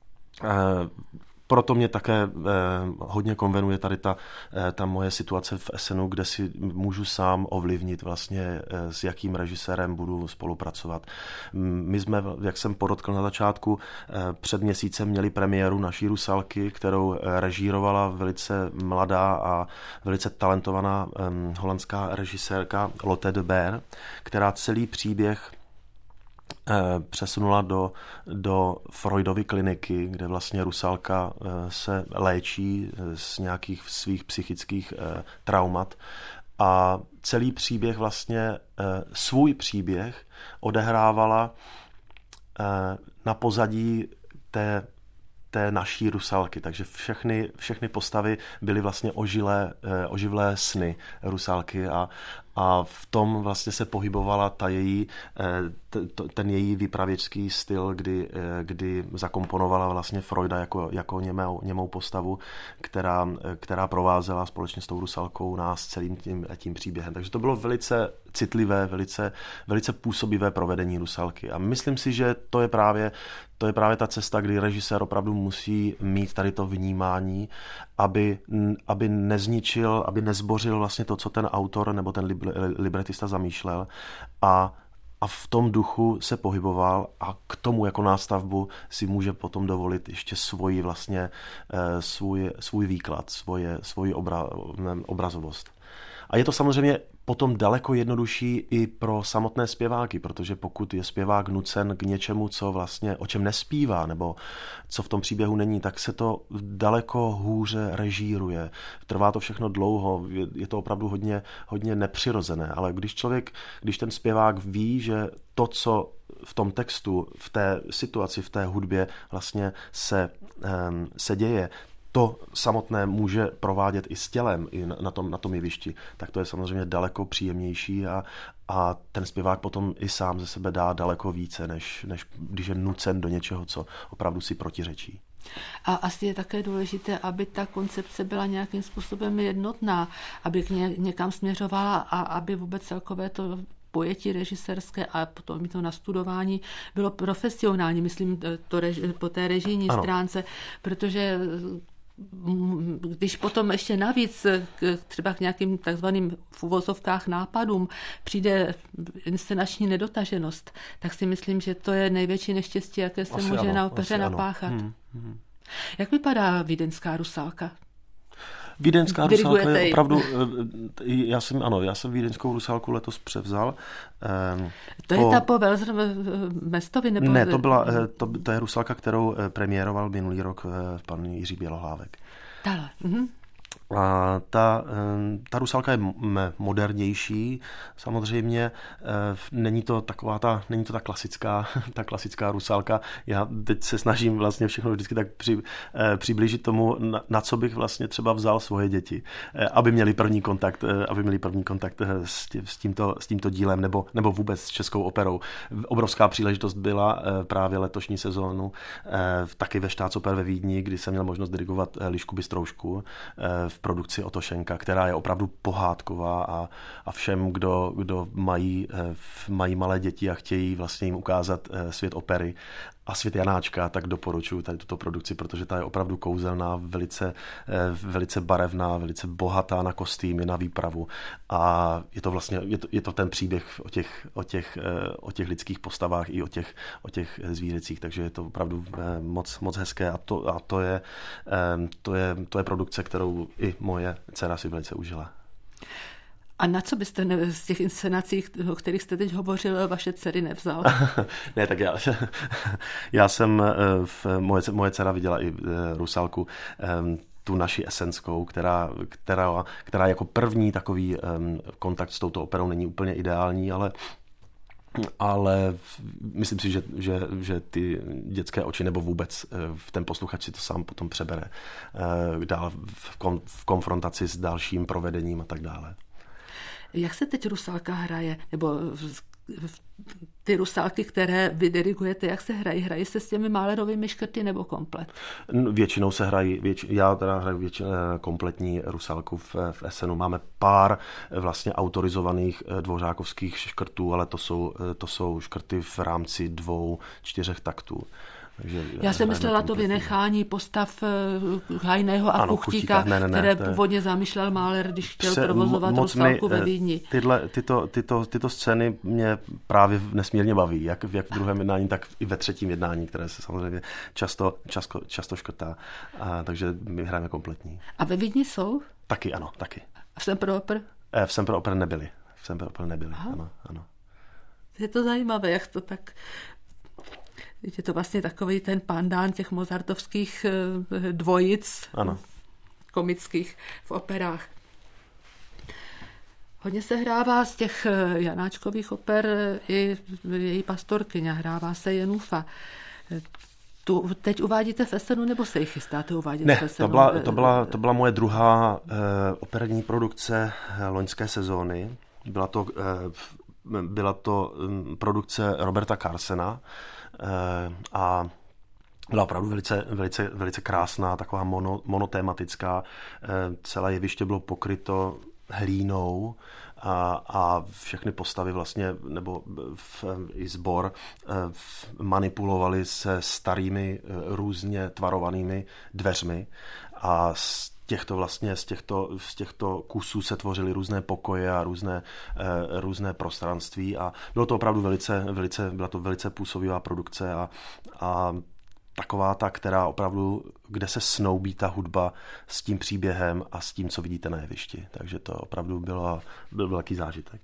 Speaker 2: proto mě také eh, hodně konvenuje tady ta, eh, ta moje situace v Essenu, kde si můžu sám ovlivnit vlastně, eh, s jakým režisérem budu spolupracovat. My jsme, jak jsem podotkl na začátku, eh, před měsícem měli premiéru naší Rusalky, kterou režírovala velice mladá a velice talentovaná eh, holandská režisérka Lotte de Beer, která celý příběh přesunula do, do Freudovy kliniky, kde vlastně Rusalka se léčí z nějakých svých psychických traumat a celý příběh vlastně, svůj příběh odehrávala na pozadí té té naší Rusalky, takže všechny, všechny postavy byly vlastně ožilé, oživlé sny Rusalky a, a v tom vlastně se pohybovala ta její, t, t, ten její vypravěčský styl, kdy, kdy zakomponovala vlastně Freuda jako, jako němou, němou postavu, která, která provázela společně s tou Rusalkou nás celým tím, tím příběhem. Takže to bylo velice citlivé, velice, velice působivé provedení Rusalky. A myslím si, že to je právě To je právě ta cesta, kdy režisér opravdu musí mít tady to vnímání, aby, aby nezničil, aby nezbořil vlastně to, co ten autor nebo ten libretista zamýšlel a, a v tom duchu se pohyboval a k tomu jako nástavbu si může potom dovolit ještě svoji vlastně, svůj, svůj výklad, svoje, svoji obra, obrazovost. A je to samozřejmě potom daleko jednodušší i pro samotné zpěváky, protože pokud je zpěvák nucen k něčemu, co vlastně, o čem nespívá, nebo co v tom příběhu není, tak se to daleko hůře režíruje. Trvá to všechno dlouho, je, je to opravdu hodně, hodně nepřirozené, ale když člověk, když ten zpěvák ví, že to, co v tom textu, v té situaci, v té hudbě vlastně se, um, se děje, to samotné může provádět i s tělem, i na tom, na tom jevišti, tak to je samozřejmě daleko příjemnější a, a ten zpěvák potom i sám ze sebe dá daleko více, než, než když je nucen do něčeho, co opravdu si protiřečí.
Speaker 1: A asi je také důležité, aby ta koncepce byla nějakým způsobem jednotná, aby k ně, někam směřovala a aby vůbec celkové to pojetí režisérské a potom to nastudování bylo profesionální, myslím to reži, po té režijní ano. stránce, protože když potom ještě navíc k, třeba k nějakým takzvaným v uvozovkách nápadům přijde inscenační nedotaženost, tak si myslím, že to je největší neštěstí, jaké se asi může ano, na opeře napáchat. Hmm, hmm. Jak vypadá Vídeňská Rusalka?
Speaker 2: Vídeňská Rusalka je opravdu, já jsem, ano, já jsem Vídeňskou Rusalku letos převzal.
Speaker 1: To po, je ta po Mestovi? Nebo...
Speaker 2: Ne, to, byla, to, to je Rusalka, kterou premiéroval minulý rok pan Jiří Bělohlávek.
Speaker 1: Dále. Mhm.
Speaker 2: A ta, ta Rusalka je modernější, samozřejmě není to taková ta, není to ta klasická, ta klasická Rusalka. Já teď se snažím vlastně všechno vždycky tak při, přiblížit tomu, na, na co bych vlastně třeba vzal svoje děti, aby měli první kontakt, aby měli první kontakt s, tím, s, tímto, s tímto dílem nebo, nebo vůbec s Českou operou. Obrovská příležitost byla právě letošní sezónu taky ve Staatsoper ve Vídni, kdy jsem měl možnost dirigovat Lišku Bystroušku v produkci Otošenka, která je opravdu pohádková a, a všem, kdo, kdo mají, mají malé děti a chtějí vlastně jim ukázat svět opery a svět Janáčka, tak doporučuji tady tuto produkci, protože ta je opravdu kouzelná, velice, velice barevná, velice bohatá na kostýmy, na výpravu a je to vlastně, je to, je to ten příběh o těch, o těch, o těch lidských postavách i o těch, o těch zvířecích, takže je to opravdu moc, moc hezké a to, a to je, to je, to je produkce, kterou i moje dcera si velice užila.
Speaker 1: A na co byste z těch inscenací, o kterých jste teď hovořil, vaše dcery nevzal?
Speaker 2: Ne, tak já, já jsem, v, moje, moje dcera viděla i Rusalku, tu naši esenskou, která, která, která jako první takový kontakt s touto operou není úplně ideální, ale ale myslím si, že, že, že ty dětské oči nebo vůbec ten posluchač si to sám potom přebere dál v, kon, v konfrontaci s dalším provedením a tak dále.
Speaker 1: Jak se teď Rusalka hraje? Nebo ty Rusalky, které vy dirigujete, jak se hrají? Hrají se s těmi Mahlerovými škrty nebo komplet?
Speaker 2: Většinou se hrají, věč, já teda hraju většinou kompletní Rusalku v, v Essenu. Máme pár vlastně autorizovaných dvořákovských škrtů, ale to jsou, to jsou škrty v rámci dvou, čtyřech taktů.
Speaker 1: Takže já jsem myslela to vynechání postav Hajného a ano, Kuchtíka, ne, ne, ne, které původně je... zamýšlel Mahler, když chtěl se, provozovat Rusalku ve Vídni.
Speaker 2: Tyhle, tyto, tyto, tyto scény mě právě nesmírně baví, jak, jak v druhém jednání, tak i ve třetím jednání, které se samozřejmě často, často, často škrtá. A, takže my hrajeme kompletní.
Speaker 1: A ve Vídni jsou?
Speaker 2: Taky, ano, taky.
Speaker 1: A v Semperoper?
Speaker 2: V Semperoper nebyli. V Semperoper nebyli, ano, ano.
Speaker 1: Je to zajímavé, jak to tak... Je to vlastně takový ten pandán těch mozartovských dvojic ano. komických v operách. Hodně se hrává z těch Janáčkových oper i její pastorkyně, hrává se Jenufa. Tu teď uvádíte v Essenu, nebo se jich chystáte uvádět
Speaker 2: ne,
Speaker 1: v Essenu?
Speaker 2: Ne, to byla, to, byla, to byla moje druhá eh, operní produkce loňské sezóny. Byla to... Eh, byla to produkce Roberta Carsena a byla opravdu velice, velice, velice krásná, taková mono, monotématická. Celé jeviště bylo pokryto hlínou a, a všechny postavy vlastně, nebo v, i sbor manipulovali se starými různě tvarovanými dveřmi a z těchto vlastně, z těchto, z těchto kusů se tvořily různé pokoje a různé, různé prostranství a bylo to opravdu velice, velice, byla to velice působivá produkce a, a taková ta, která opravdu, kde se snoubí ta hudba s tím příběhem a s tím, co vidíte na jevišti. Takže to opravdu bylo, byl velký zážitek.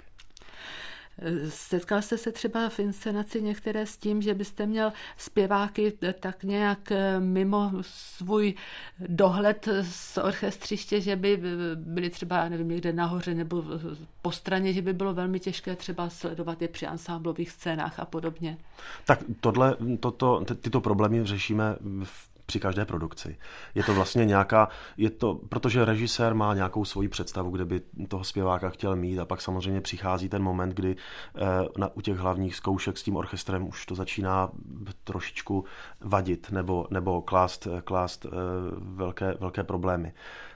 Speaker 1: Setkal jste se třeba v inscenaci některé s tím, že byste měl zpěváky tak nějak mimo svůj dohled z orchestřiště, že by byli třeba, nevím, někde nahoře nebo po straně, že by bylo velmi těžké třeba sledovat je při ansámblových scénách a podobně? Tak
Speaker 2: tohle, toto, tyto problémy řešíme v při každé produkci. Je to vlastně nějaká, je to, protože režisér má nějakou svoji představu, kde by toho zpěváka chtěl mít a pak samozřejmě přichází ten moment, kdy eh, na, u těch hlavních zkoušek s tím orchestrem už to začíná trošičku vadit nebo, nebo klást, klást eh, velké, velké problémy.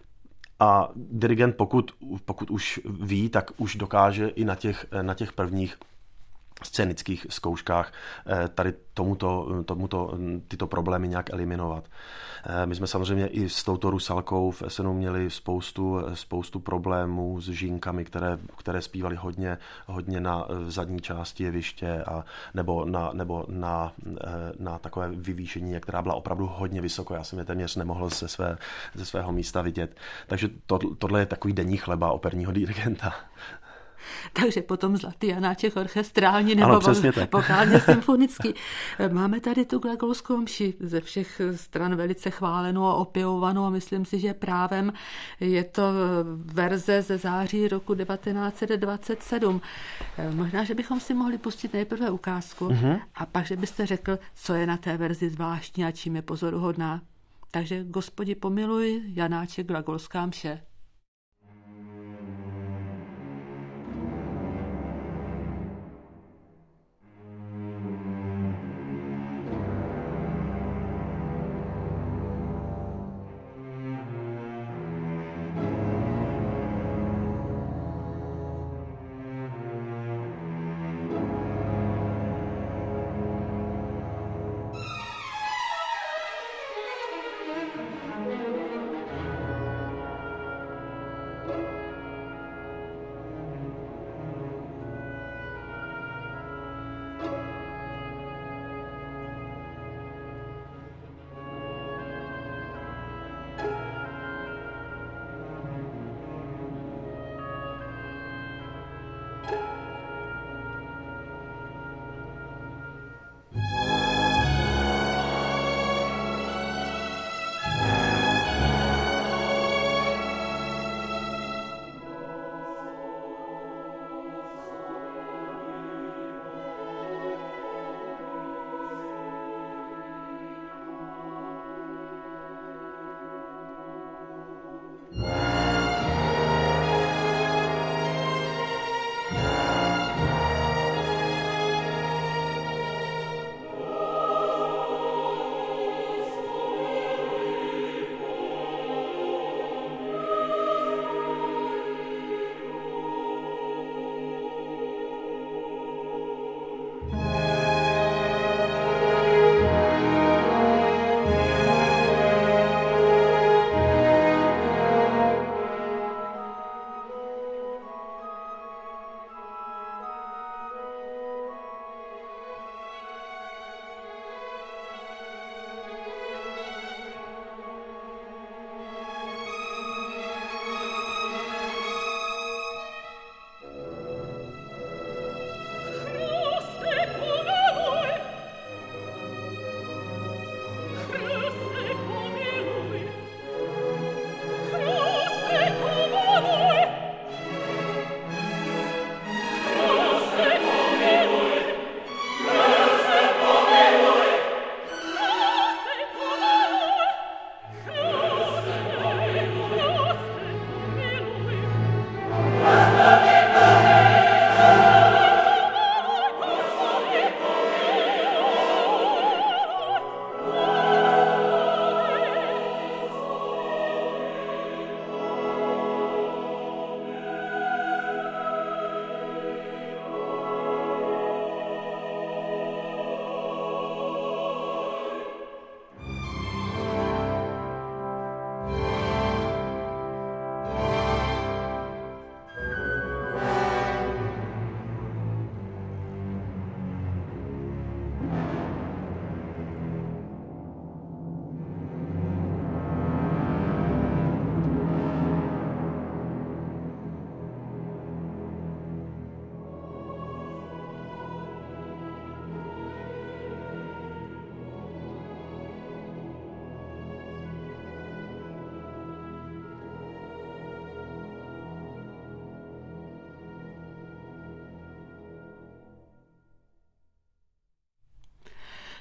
Speaker 2: A dirigent, pokud, pokud už ví, tak už dokáže i na těch, na těch prvních scénických zkouškách tady tomuto, tomuto, tyto problémy nějak eliminovat. My jsme samozřejmě i s touto Rusalkou v Essenu měli spoustu, spoustu problémů s žinkami, které, které zpívaly hodně, hodně na zadní části jeviště a nebo, na, nebo na, na takové vyvýšení, která byla opravdu hodně vysoko. Já jsem je téměř nemohl ze, své, ze svého místa vidět. Takže to, tohle je takový denní chleba operního dirigenta.
Speaker 1: Takže potom Zlatý Janáček orchestrální nebo vokálně symfonický. Máme tady tu glagolskou mši ze všech stran velice chválenou a opěvovanou a myslím si, že právem je to verze ze září roku devatenáct set dvacet sedm. Možná, že bychom si mohli pustit nejprve ukázku mm-hmm. a pak, že byste řekl, co je na té verzi zvláštní a čím je pozoruhodná. Takže Gospodi pomiluj, Janáček, glagolská mše.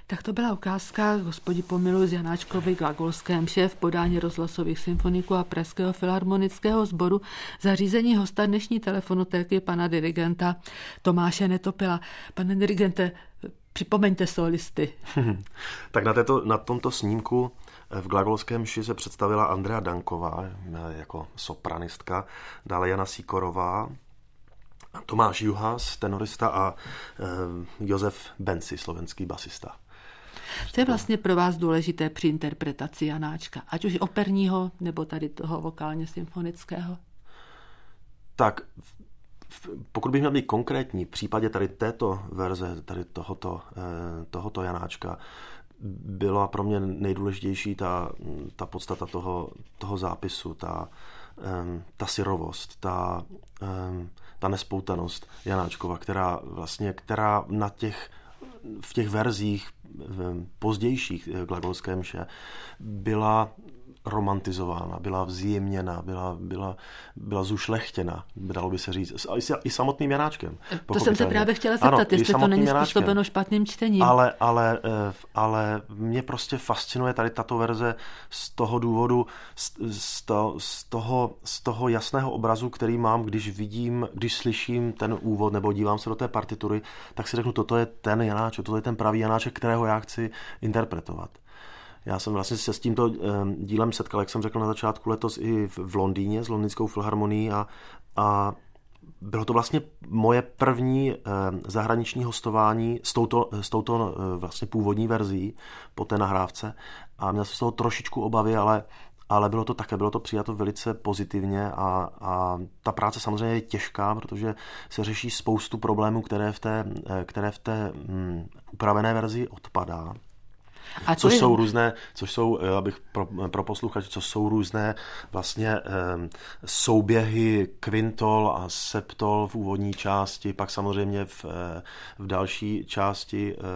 Speaker 1: Tak to byla ukázka Hospodi pomiluj z Janáčkovy glagolské mše v podání rozhlasových symfoniků a Pražského filharmonického sboru za řízení hosta dnešní telefonotéky pana dirigenta Tomáše Netopila. Pane dirigente, připomeňte solisty.
Speaker 2: Tak na, této, na tomto snímku v glagolském mši se představila Andrea Danková jako sopranistka, dále Jana Sikorová, Tomáš Juhas, tenorista a eh, Josef Benci, slovenský basista.
Speaker 1: Co je vlastně pro vás důležité při interpretaci Janáčka, ať už operního, nebo tady toho vokálně symfonického?
Speaker 2: Tak, pokud bych měl být konkrétní, v případě tady této verze, tady tohoto, eh, tohoto Janáčka, byla pro mě nejdůležitější ta, ta podstata toho, toho zápisu, ta, um, ta syrovost, ta, um, ta nespoutanost Janáčkova, která vlastně, která na těch, v těch verzích um, pozdějších glagolské mše byla romantizována, byla vzjemněna, byla, byla, byla zušlechtěna, dalo by se říct, i samotným Janáčkem.
Speaker 1: To jsem se právě chtěla zeptat, ano, jestli to není způsobeno špatným čtením.
Speaker 2: Ale, ale, ale mě prostě fascinuje tady tato verze z toho důvodu, z, z, to, z, toho, z toho jasného obrazu, který mám, když vidím, když slyším ten úvod nebo dívám se do té partitury, tak si řeknu, toto je ten Janáček, toto je ten pravý Janáček, kterého já chci interpretovat. Já jsem vlastně se s tímto dílem setkal, jak jsem řekl na začátku letos, i v Londýně s Londýnskou filharmonií a, a bylo to vlastně moje první zahraniční hostování s touto, s touto vlastně původní verzí po té nahrávce a měl jsem z toho trošičku obavy, ale, ale bylo to také, bylo to přijato velice pozitivně a, a ta práce samozřejmě je těžká, protože se řeší spoustu problémů, které v té, které v té um, upravené verzi odpadá. A což je... jsou různé, což jsou, abych pro, pro posluchače, což jsou různé vlastně e, souběhy kvintol a septol v úvodní části, pak samozřejmě v, v další části e,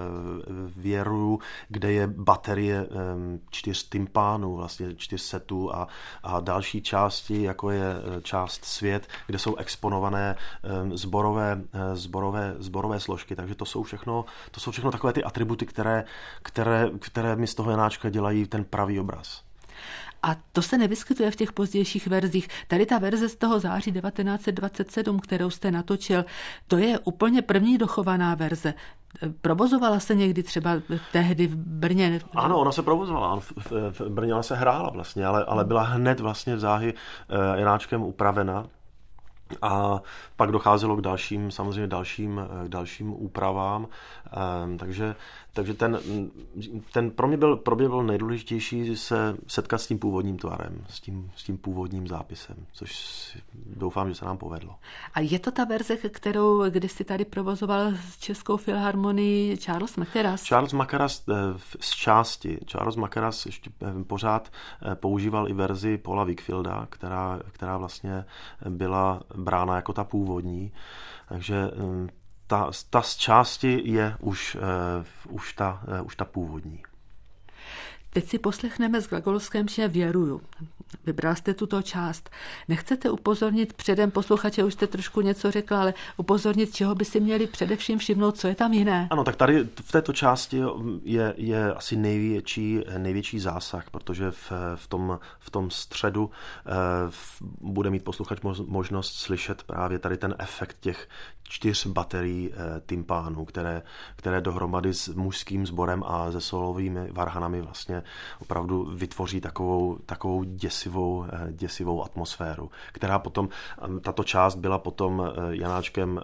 Speaker 2: věru, kde je baterie e, čtyř tympánů, vlastně čtyř setů a, a další části, jako je část svět, kde jsou exponované e, zborové, e, zborové, zborové složky, takže to jsou všechno, to jsou všechno takové ty atributy, které, které které mi z toho Janáčka dělají ten pravý obraz.
Speaker 1: A to se nevyskytuje v těch pozdějších verzích. Tady ta verze z toho září devatenáct set dvacet sedm, kterou jste natočil, to je úplně první dochovaná verze. Provozovala se někdy třeba tehdy v Brně?
Speaker 2: Ano, ona se provozovala. V, v, v Brně ona se hrála vlastně, ale, ale byla hned vlastně záhy uh, Janáčkem upravena. A pak docházelo k dalším, samozřejmě dalším, k dalším úpravám, takže, takže ten, ten pro mě byl, pro mě byl nejdůležitější se setkat s tím původním tvarem, s tím, s tím původním zápisem, což doufám, že se nám povedlo.
Speaker 1: A je to ta verze, kterou kdysi tady provozoval s Českou filharmonií Charles Mackerras?
Speaker 2: Charles Mackerras z části. Charles Mackerras ještě pořád používal i verzi Paula Wickfielda, která, která vlastně byla brána jako ta původní, takže ta, ta z části je už, uh, už, ta, uh, už ta původní.
Speaker 1: Teď si poslechneme z glagolské mše Věruju. Vybral jste tuto část. Nechcete upozornit předem, posluchače, už jste trošku něco řekla, ale upozornit, čeho by si měli především všimnout, co je tam jiné? Ano,
Speaker 2: tak tady v této části je, je asi největší, největší zásah, protože v, v, tom, v tom středu v, bude mít posluchač možnost slyšet právě tady ten efekt těch čtyř baterií tympánů, které, které dohromady s mužským sborem a se solovými varhanami vlastně opravdu vytvoří takovou, takovou děsivou, děsivou atmosféru, která potom, tato část byla potom Janáčkem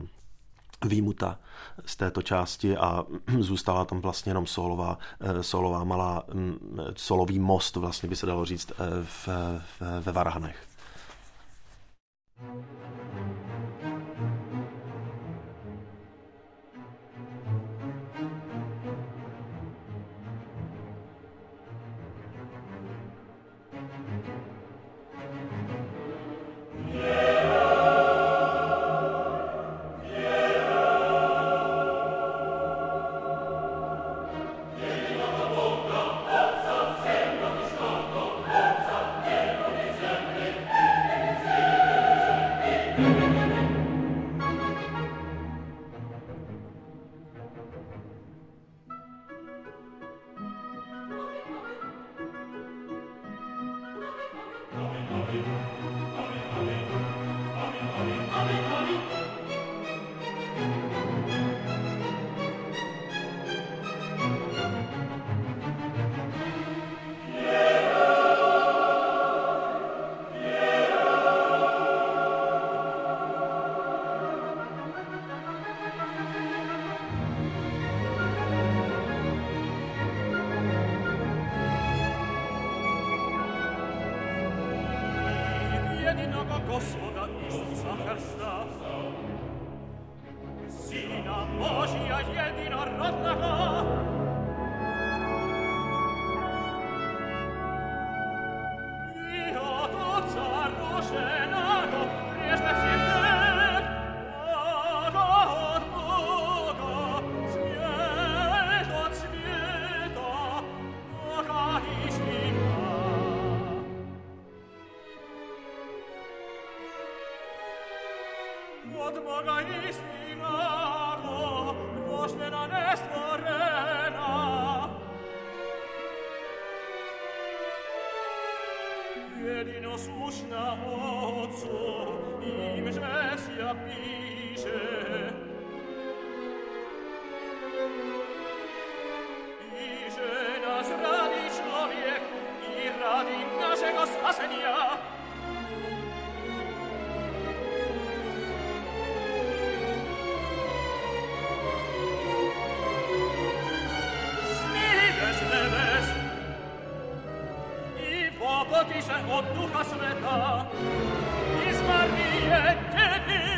Speaker 2: výjimuta z této části a zůstala tam vlastně jenom solová, solová malá, solový most, vlastně by se dalo říct, v, v, ve varhanech.
Speaker 6: Boga Gospoda Isusa Hrsta, Sina Božija jedinorodnaga, i od Otca rođenago, prježne svijete, Boga od Boga, svijet od svijeta, Boga istina. Od Boga istinago, rođena nestvorena, jedino slušna Otcu, im žesja piše. I že nas radi čovjek i radi našega spasenja, Popoti se od Duha Sveta, iz Marije Djevi.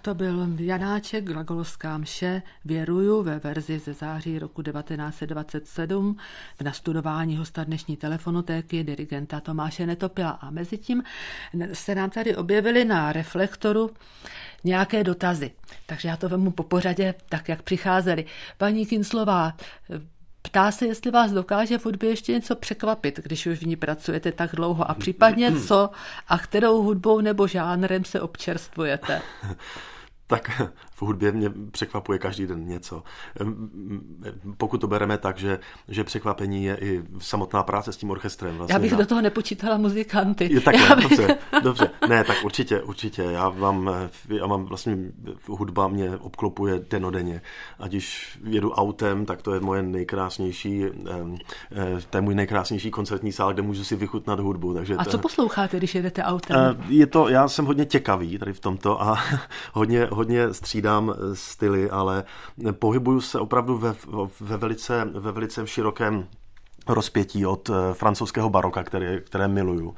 Speaker 1: to byl Janáček, glagolská mše, Věruju ve verzi ze září roku devatenáct set dvacet sedm v nastudování hosta dnešní telefonotéky dirigenta Tomáše Netopila. A mezi tím se nám tady objevily na reflektoru nějaké dotazy. Takže já to vemu po pořadě tak, jak přicházely. Paní Kinclová ptá se, jestli vás dokáže v hudbě ještě něco překvapit, když už v ní pracujete tak dlouho, a případně co a kterou hudbou nebo žánrem se občerstvujete.
Speaker 2: Tak v hudbě mě překvapuje každý den něco. Pokud to bereme tak, že, že překvapení je i samotná práce s tím orchestrem. Vlastně
Speaker 1: já bych
Speaker 2: na...
Speaker 1: do toho nepočítala muzikanty.
Speaker 2: Je takhle,
Speaker 1: já bych...
Speaker 2: dobře, dobře. Ne, tak určitě, určitě. Já mám, já mám vlastně, hudba mě obklopuje denodenně. Ať když jedu autem, tak to je moje nejkrásnější, to je můj nejkrásnější koncertní sál, kde můžu si vychutnat hudbu. Takže
Speaker 1: a
Speaker 2: to...
Speaker 1: co posloucháte, když jedete autem?
Speaker 2: Je to, já jsem hodně těkavý tady v tomto a hodně, hodně střídám styly, ale pohybuju se opravdu ve, ve, velice, ve velice širokém rozpětí od francouzského baroka, které, které miluju.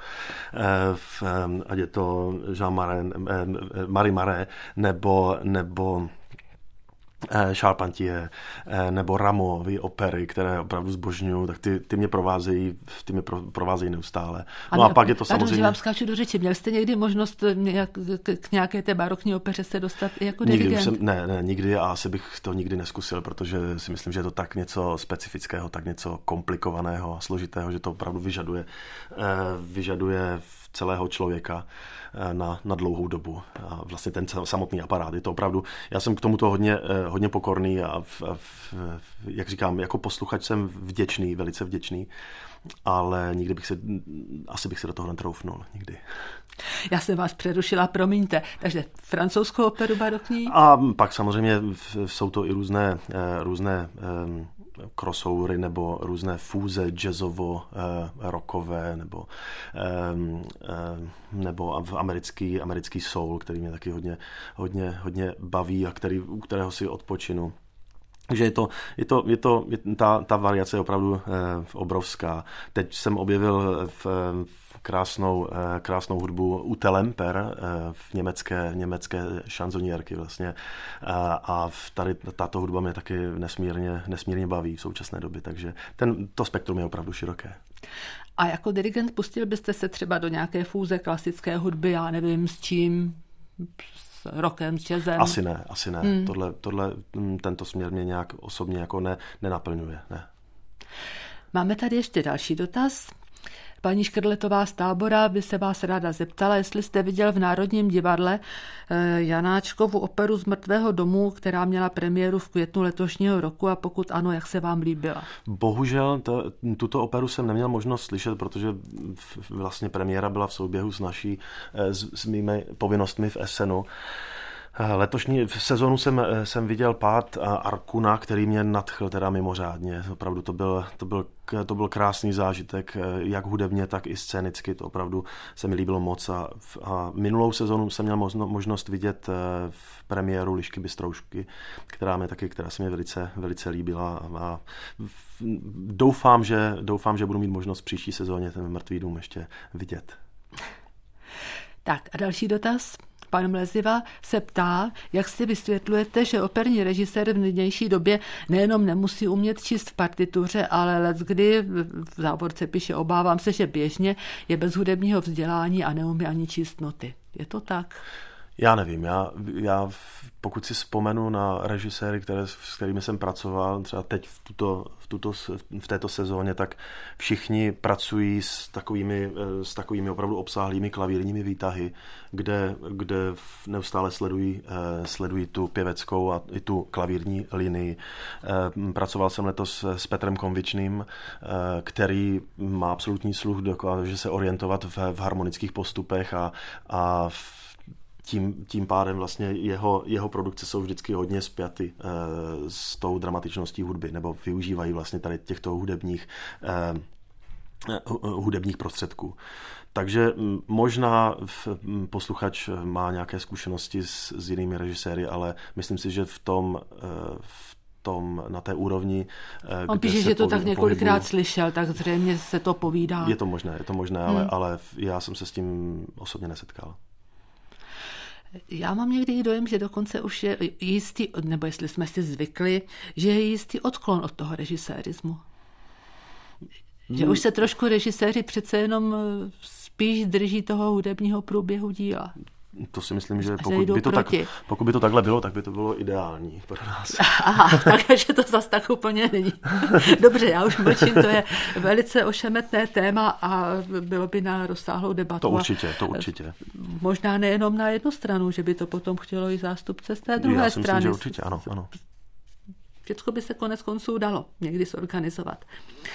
Speaker 2: Ať je to Jean Marais, Marie Marais nebo, nebo Charpentier nebo Rameauovy opery, které opravdu zbožňuju, tak ty, ty mě provázejí, ty mě provázejí neustále. No a, a pak je to samozřejmě...
Speaker 1: Já vám skáču do řeči. Měl jste někdy možnost nějak, k nějaké té barokní opeře se dostat i jako
Speaker 2: nikdy
Speaker 1: dirigent?
Speaker 2: Jsem, ne, ne, nikdy a asi bych to nikdy neskusil, protože si myslím, že je to tak něco specifického, tak něco komplikovaného a složitého, že to opravdu vyžaduje, vyžaduje celého člověka na, na dlouhou dobu. A vlastně ten samotný aparát. Je to opravdu, já jsem k tomuto hodně, hodně pokorný a v, v, jak říkám, jako posluchač jsem vděčný, velice vděčný, ale nikdy bych se, asi bych se do toho netroufnul, nikdy.
Speaker 1: Já jsem vás přerušila, promiňte. Takže francouzskou operu barokní?
Speaker 2: A pak samozřejmě jsou to i různé, různé crossovery nebo různé fúze jazzovo, rockové nebo, nebo americký, americký soul, který mě taky hodně, hodně, hodně baví a který, u kterého si odpočinu. Takže je to, je to, je to je, ta, ta variace je opravdu eh, obrovská. Teď jsem objevil v, v krásnou, eh, krásnou hudbu Ute Lemper, eh, v německé, německé šanzonierky vlastně. A, a tady tato hudba mě taky nesmírně, nesmírně baví v současné době, takže ten, to spektrum je opravdu široké.
Speaker 1: A jako dirigent pustil byste se třeba do nějaké fúze klasické hudby, já nevím s čím, s rockem, s jazzem?
Speaker 2: Asi ne, asi ne. Hmm. Tohle, tohle, tento směr mě nějak osobně jako ne, nenaplňuje. Ne.
Speaker 1: Máme tady ještě další dotaz. Paní Škrletová z Tábora by se vás ráda zeptala, jestli jste viděl v Národním divadle Janáčkovu operu Z mrtvého domu, která měla premiéru v květnu letošního roku, a pokud ano, jak se vám líbila?
Speaker 2: Bohužel to, tuto operu jsem neměl možnost slyšet, protože vlastně premiéra byla v souběhu s naší, s, s mými povinnostmi v Essenu. Letošní sezonu jsem, jsem viděl pád Arkuna, který mě nadchl teda mimořádně. Opravdu to byl, to byl, to byl krásný zážitek, jak hudebně, tak i scénicky. To opravdu se mi líbilo moc. A, a minulou sezonu jsem měl možno, možnost vidět v premiéru Lišky Bystroušky, která mě taky, která se mi velice, velice líbila. A doufám, že, doufám, že budu mít možnost v příští sezóně ten Mrtvý dům ještě vidět.
Speaker 1: Tak a další dotaz. Pan Mleziva se ptá, jak si vysvětlujete, že operní režisér v nynější době nejenom nemusí umět číst v partituře, ale leckdy, v závorce píše, obávám se, že běžně je bez hudebního vzdělání a neumí ani číst noty. Je to tak?
Speaker 2: Já nevím, já, já pokud si vzpomenu na režiséry, které, s kterými jsem pracoval, třeba teď v, tuto, v, tuto, v této sezóně, tak všichni pracují s takovými, s takovými opravdu obsáhlými klavírními výtahy, kde, kde neustále sledují, sledují tu pěveckou a i tu klavírní linii. Pracoval jsem letos s Petrem Konvičným, který má absolutní sluch, dokáže se orientovat v, v harmonických postupech a, a v Tím, tím pádem vlastně jeho, jeho produkce jsou vždycky hodně spjaty eh, s tou dramatičností hudby, nebo využívají vlastně tady těchto hudebních, eh, hudebních prostředků. Takže možná posluchač má nějaké zkušenosti s, s jinými režiséry, ale myslím si, že v tom, v tom na té úrovni,
Speaker 1: on píše, že to tak několikrát pohybuji, slyšel, tak zřejmě se to povídá.
Speaker 2: Je to možné, je to možné, hmm. ale, ale já jsem se s tím osobně nesetkal.
Speaker 1: Já mám někdy dojem, že dokonce už je jistý, nebo jestli jsme si zvykli, že je jistý odklon od toho režisérismu. Že hmm. už se trošku režiséři přece jenom spíš drží toho hudebního průběhu díla.
Speaker 2: To si myslím, že pokud by to, tak, pokud by to takhle bylo, tak by to bylo ideální pro nás.
Speaker 1: Aha, takže to zase tak úplně není. Dobře, já už mlčím, to je velice ošemetné téma a bylo by na rozsáhlou debatu.
Speaker 2: To určitě, to určitě.
Speaker 1: Možná nejenom na jednu stranu, že by to potom chtělo i zástupce z té druhé
Speaker 2: já si
Speaker 1: strany.
Speaker 2: Myslím, že určitě, ano, ano.
Speaker 1: Všechno by se konec konců dalo někdy zorganizovat.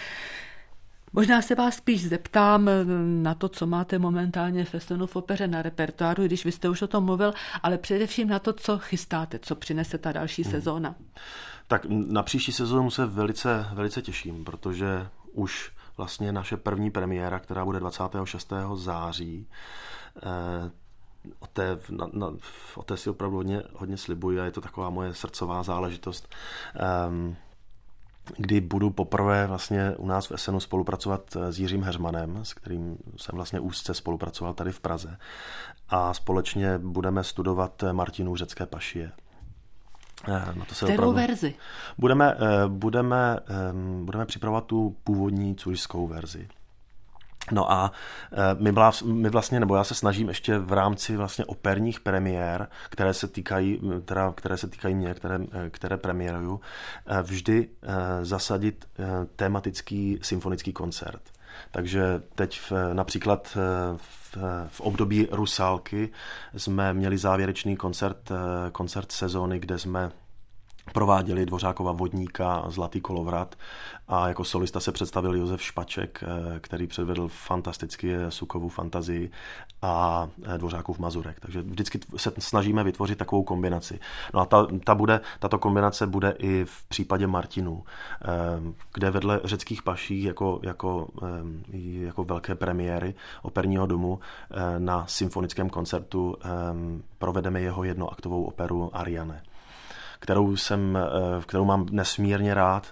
Speaker 1: Možná se vás spíš zeptám na to, co máte momentálně v Essenu v opeře na repertoáru, když vy jste už o tom mluvil, ale především na to, co chystáte, co přinese ta další hmm. sezóna.
Speaker 2: Tak na příští sezónu se velice, velice těším, protože už vlastně naše první premiéra, která bude dvacátého šestého září, eh, o té, na, na, o té si opravdu hodně, hodně slibuji a je to taková moje srdcová záležitost. Eh, kdy budu poprvé vlastně u nás v Essenu spolupracovat s Jiřím Heřmanem, s kterým jsem vlastně úzce spolupracoval tady v Praze. A společně budeme studovat Martinův Řecké pašie. No to se
Speaker 1: Kterou
Speaker 2: opravdu...
Speaker 1: verzi?
Speaker 2: Budeme, budeme, budeme připravovat tu původní cujskou verzi. No a my, byla, my vlastně, nebo já se snažím ještě v rámci vlastně operních premiér, které se týkají, teda, které se týkají mě, které, které premiéruju, vždy zasadit tematický symfonický koncert. Takže teď v, například v, v období Rusálky jsme měli závěrečný koncert, koncert sezóny, kde jsme prováděli Dvořákova Vodníka, Zlatý kolovrat a jako solista se představil Josef Špaček, který předvedl fantasticky Sukovu fantazii a Dvořákův Mazurek. Takže vždycky se snažíme vytvořit takovou kombinaci. No a ta, ta bude, tato kombinace bude i v případě Martinů, kde vedle Řeckých paší jako, jako, jako velké premiéry operního domu na symfonickém koncertu provedeme jeho jednoaktovou operu Ariane, kterou jsem, kterou mám nesmírně rád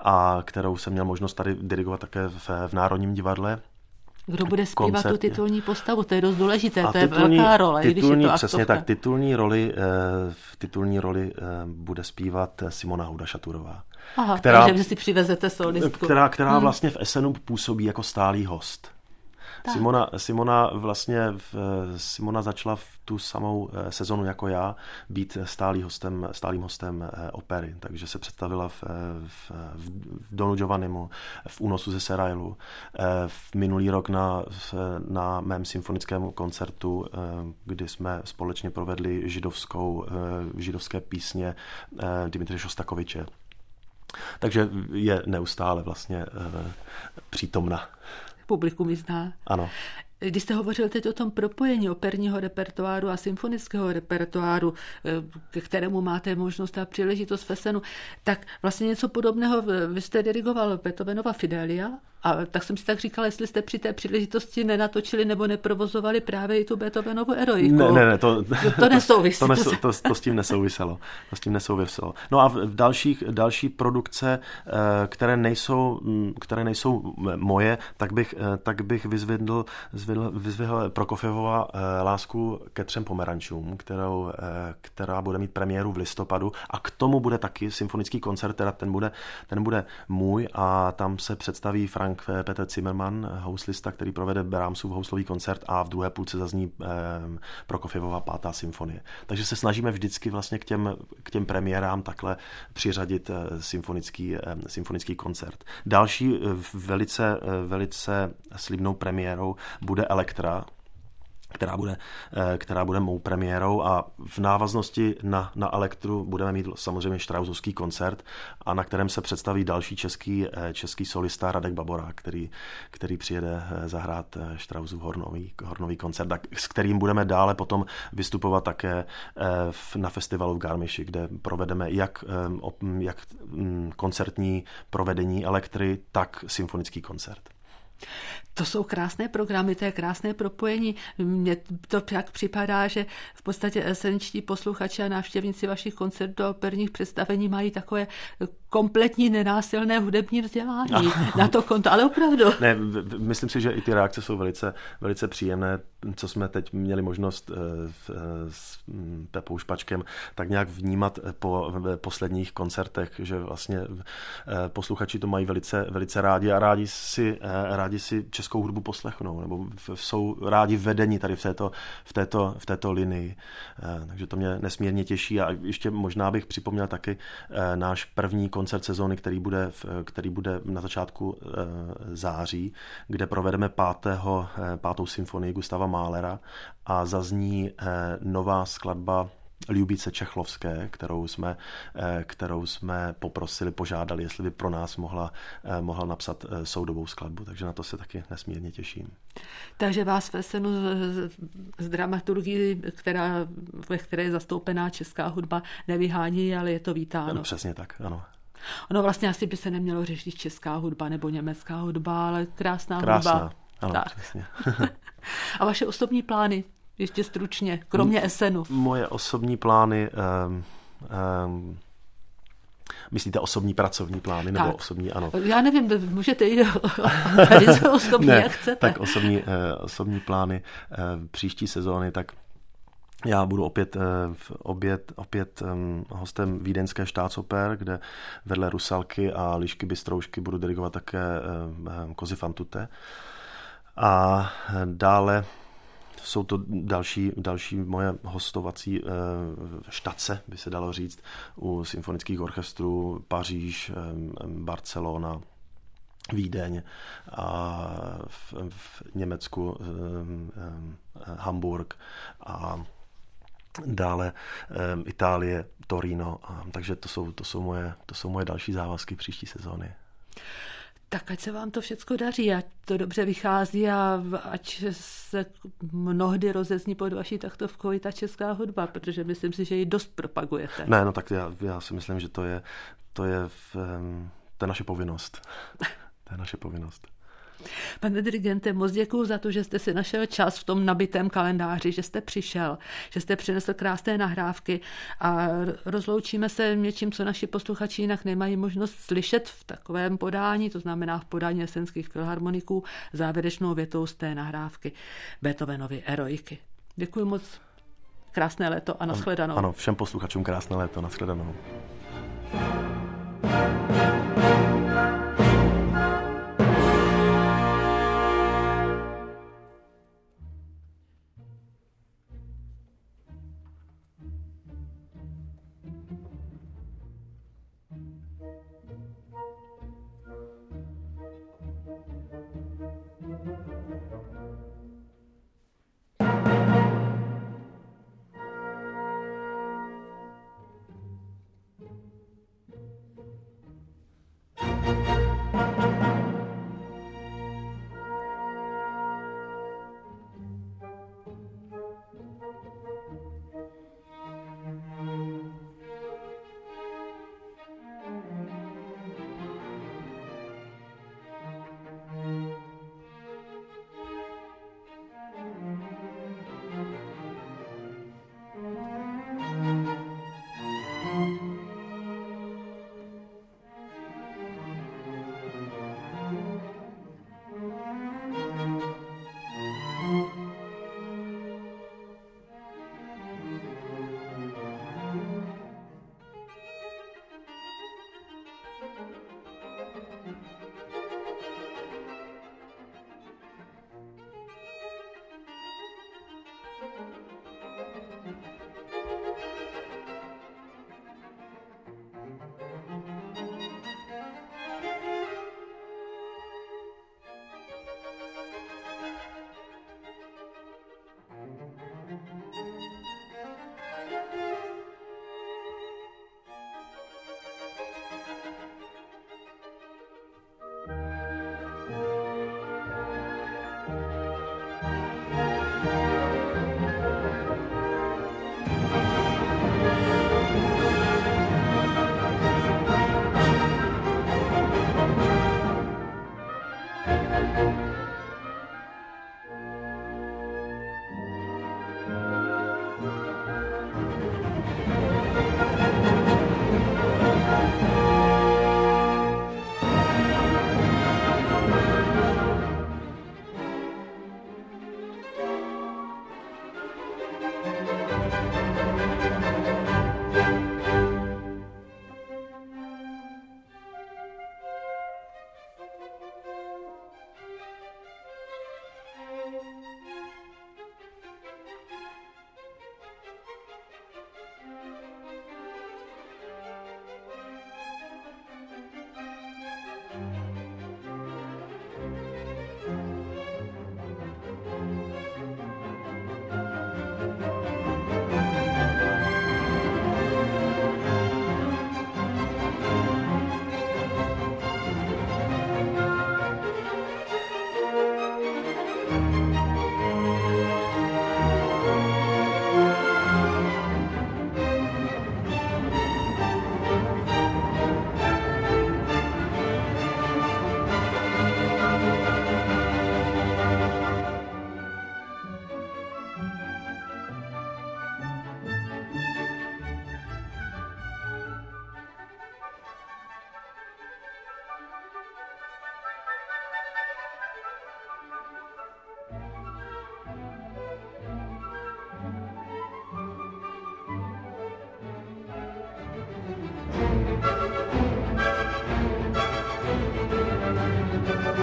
Speaker 2: a kterou jsem měl možnost tady dirigovat také v, v Národním divadle.
Speaker 1: Kdo bude zpívat koncertě. Tu titulní postavu? To je dost důležité,
Speaker 2: a
Speaker 1: to je
Speaker 2: titulní,
Speaker 1: velká role.
Speaker 2: Titulní,
Speaker 1: když je to
Speaker 2: přesně tak, titulní roli, v titulní roli bude zpívat Simona Houda-Šaturová.
Speaker 1: Aha, která, takže si přivezete solistku.
Speaker 2: Která, která hmm. vlastně v Essenu působí jako stálý host. Simona, Simona vlastně v, Simona začala v tu samou sezonu jako já být stálý hostem, stálým hostem opery, takže se představila v, v, v Donu Giovannimu, v Únosu ze Serailu, v minulý rok na, na mém symfonickém koncertu, kdy jsme společně provedli židovskou, židovské písně Dimitrije Šostakoviče. Takže je neustále vlastně přítomna.
Speaker 1: Publikum ji zná.
Speaker 2: Ano.
Speaker 1: Když jste hovořil teď o tom propojení operního repertoáru a symfonického repertoáru, ke kterému máte možnost a příležitost v Essenu, tak vlastně něco podobného vy jste dirigoval Beethovenova Fidelia, a tak jsem si tak říkala, jestli jste při té příležitosti nenatočili nebo neprovozovali právě i tu Beethovenovu Eroiku.
Speaker 2: Ne, ne, ne, to,
Speaker 1: to nesouvisí.
Speaker 2: To, nesou, to, to s tím nesouviselo. To s tím nesouviselo. No a v dalších, další produkce, které nejsou, které nejsou moje, tak bych, tak bych vyzvedl, vyzvedl Prokofjevova Lásku ke třem pomerančům, kterou, která bude mít premiéru v listopadu a k tomu bude taky symfonický koncert, teda ten bude, ten bude můj a tam se představí Frank Peter Zimmermann, houslista, který provede Brahmsův houslový koncert a v druhé půlce zazní eh, Prokofjevova pátá symfonie. Takže se snažíme vždycky vlastně k těm, k těm premiérám takhle přiřadit eh, symfonický, eh, symfonický koncert. Další eh, velice, eh, velice slibnou premiérou bude Elektra, která bude, která bude mou premiérou a v návaznosti na, na Elektru budeme mít samozřejmě Štrausovský koncert, a na kterém se představí další český, český solista Radek Baborák, který, který přijede zahrát Štrausův hornový, hornový koncert, s kterým budeme dále potom vystupovat také na festivalu v Garmiši, kde provedeme jak, jak koncertní provedení Elektry, tak symfonický koncert.
Speaker 1: To jsou krásné programy, to je krásné propojení. Mně to tak připadá, že v podstatě esenčtí posluchači a návštěvníci vašich koncertů a operních představení mají takové kompletní nenásilné hudební vzdělání na to konto, ale opravdu.
Speaker 2: Ne, myslím si, že i ty reakce jsou velice, velice příjemné, co jsme teď měli možnost s Pepou Špačkem tak nějak vnímat po posledních koncertech, že vlastně posluchači to mají velice, velice rádi a rádi si, rádi si českou hudbu poslechnou, nebo jsou rádi vedení tady v této, v této, v této linii. Takže to mě nesmírně těší a ještě možná bych připomněl taky náš první koncert sezóny, který bude, který bude na začátku září, kde provedeme pátého, pátou symfonii Gustava Mahlera a zazní nová skladba Ljubice Čechlovské, kterou jsme, kterou jsme poprosili, požádali, jestli by pro nás mohla, mohla napsat soudobou skladbu, takže na to se taky nesmírně těším.
Speaker 1: Takže vás v Essenu z, z dramaturgii, která, ve které je zastoupená česká hudba, nevyhání, ale je to vítáno.
Speaker 2: No, přesně tak, ano.
Speaker 1: Ono vlastně asi by se nemělo řešit česká hudba nebo německá hudba, ale krásná,
Speaker 2: krásná
Speaker 1: hudba.
Speaker 2: Ano,
Speaker 1: tak.
Speaker 2: Přesně.
Speaker 1: A vaše osobní plány? Ještě stručně, kromě Essenu.
Speaker 2: Moje osobní plány, um, um, myslíte osobní pracovní plány, nebo
Speaker 1: tak.
Speaker 2: osobní, ano.
Speaker 1: Já nevím, můžete jít o osobní,
Speaker 2: ne,
Speaker 1: jak chcete.
Speaker 2: Tak osobní, uh, osobní plány uh, příští sezóny, tak já budu opět, uh, opět, opět um, hostem vídeňské Staatsoper, kde vedle Rusalky a Lišky Bystroušky budu dirigovat také um, Kozy fan tutte. A dále jsou to další, další moje hostovací e, štace, by se dalo říct, u symfonických orchestrů Paříž, e, Barcelona, Vídeň a v, v Německu e, e, Hamburg a dále e, Itálie, Torino. A, takže to jsou, to, jsou moje, to jsou moje další závazky příští sezóny.
Speaker 1: Tak ať se vám to všecko daří, ať to dobře vychází a ať se mnohdy rozezní pod vaší taktovkou i ta česká hudba, protože myslím si, že ji dost propagujete.
Speaker 2: Ne, no tak já, já si myslím, že to je, to je, v, to je naše povinnost. To je naše povinnost.
Speaker 1: Pane dirigente, moc děkuju za to, že jste si našel čas v tom nabitém kalendáři, že jste přišel, že jste přinesl krásné nahrávky a rozloučíme se něčím, co naši posluchači jinak nemají možnost slyšet v takovém podání, to znamená v podání Essenských filharmoniků, závěrečnou větou z té nahrávky Beethovenovy Eroiky. Děkuji moc, krásné léto a nashledanou.
Speaker 2: Ano, všem posluchačům krásné léto, nashledanou.
Speaker 6: Thank you.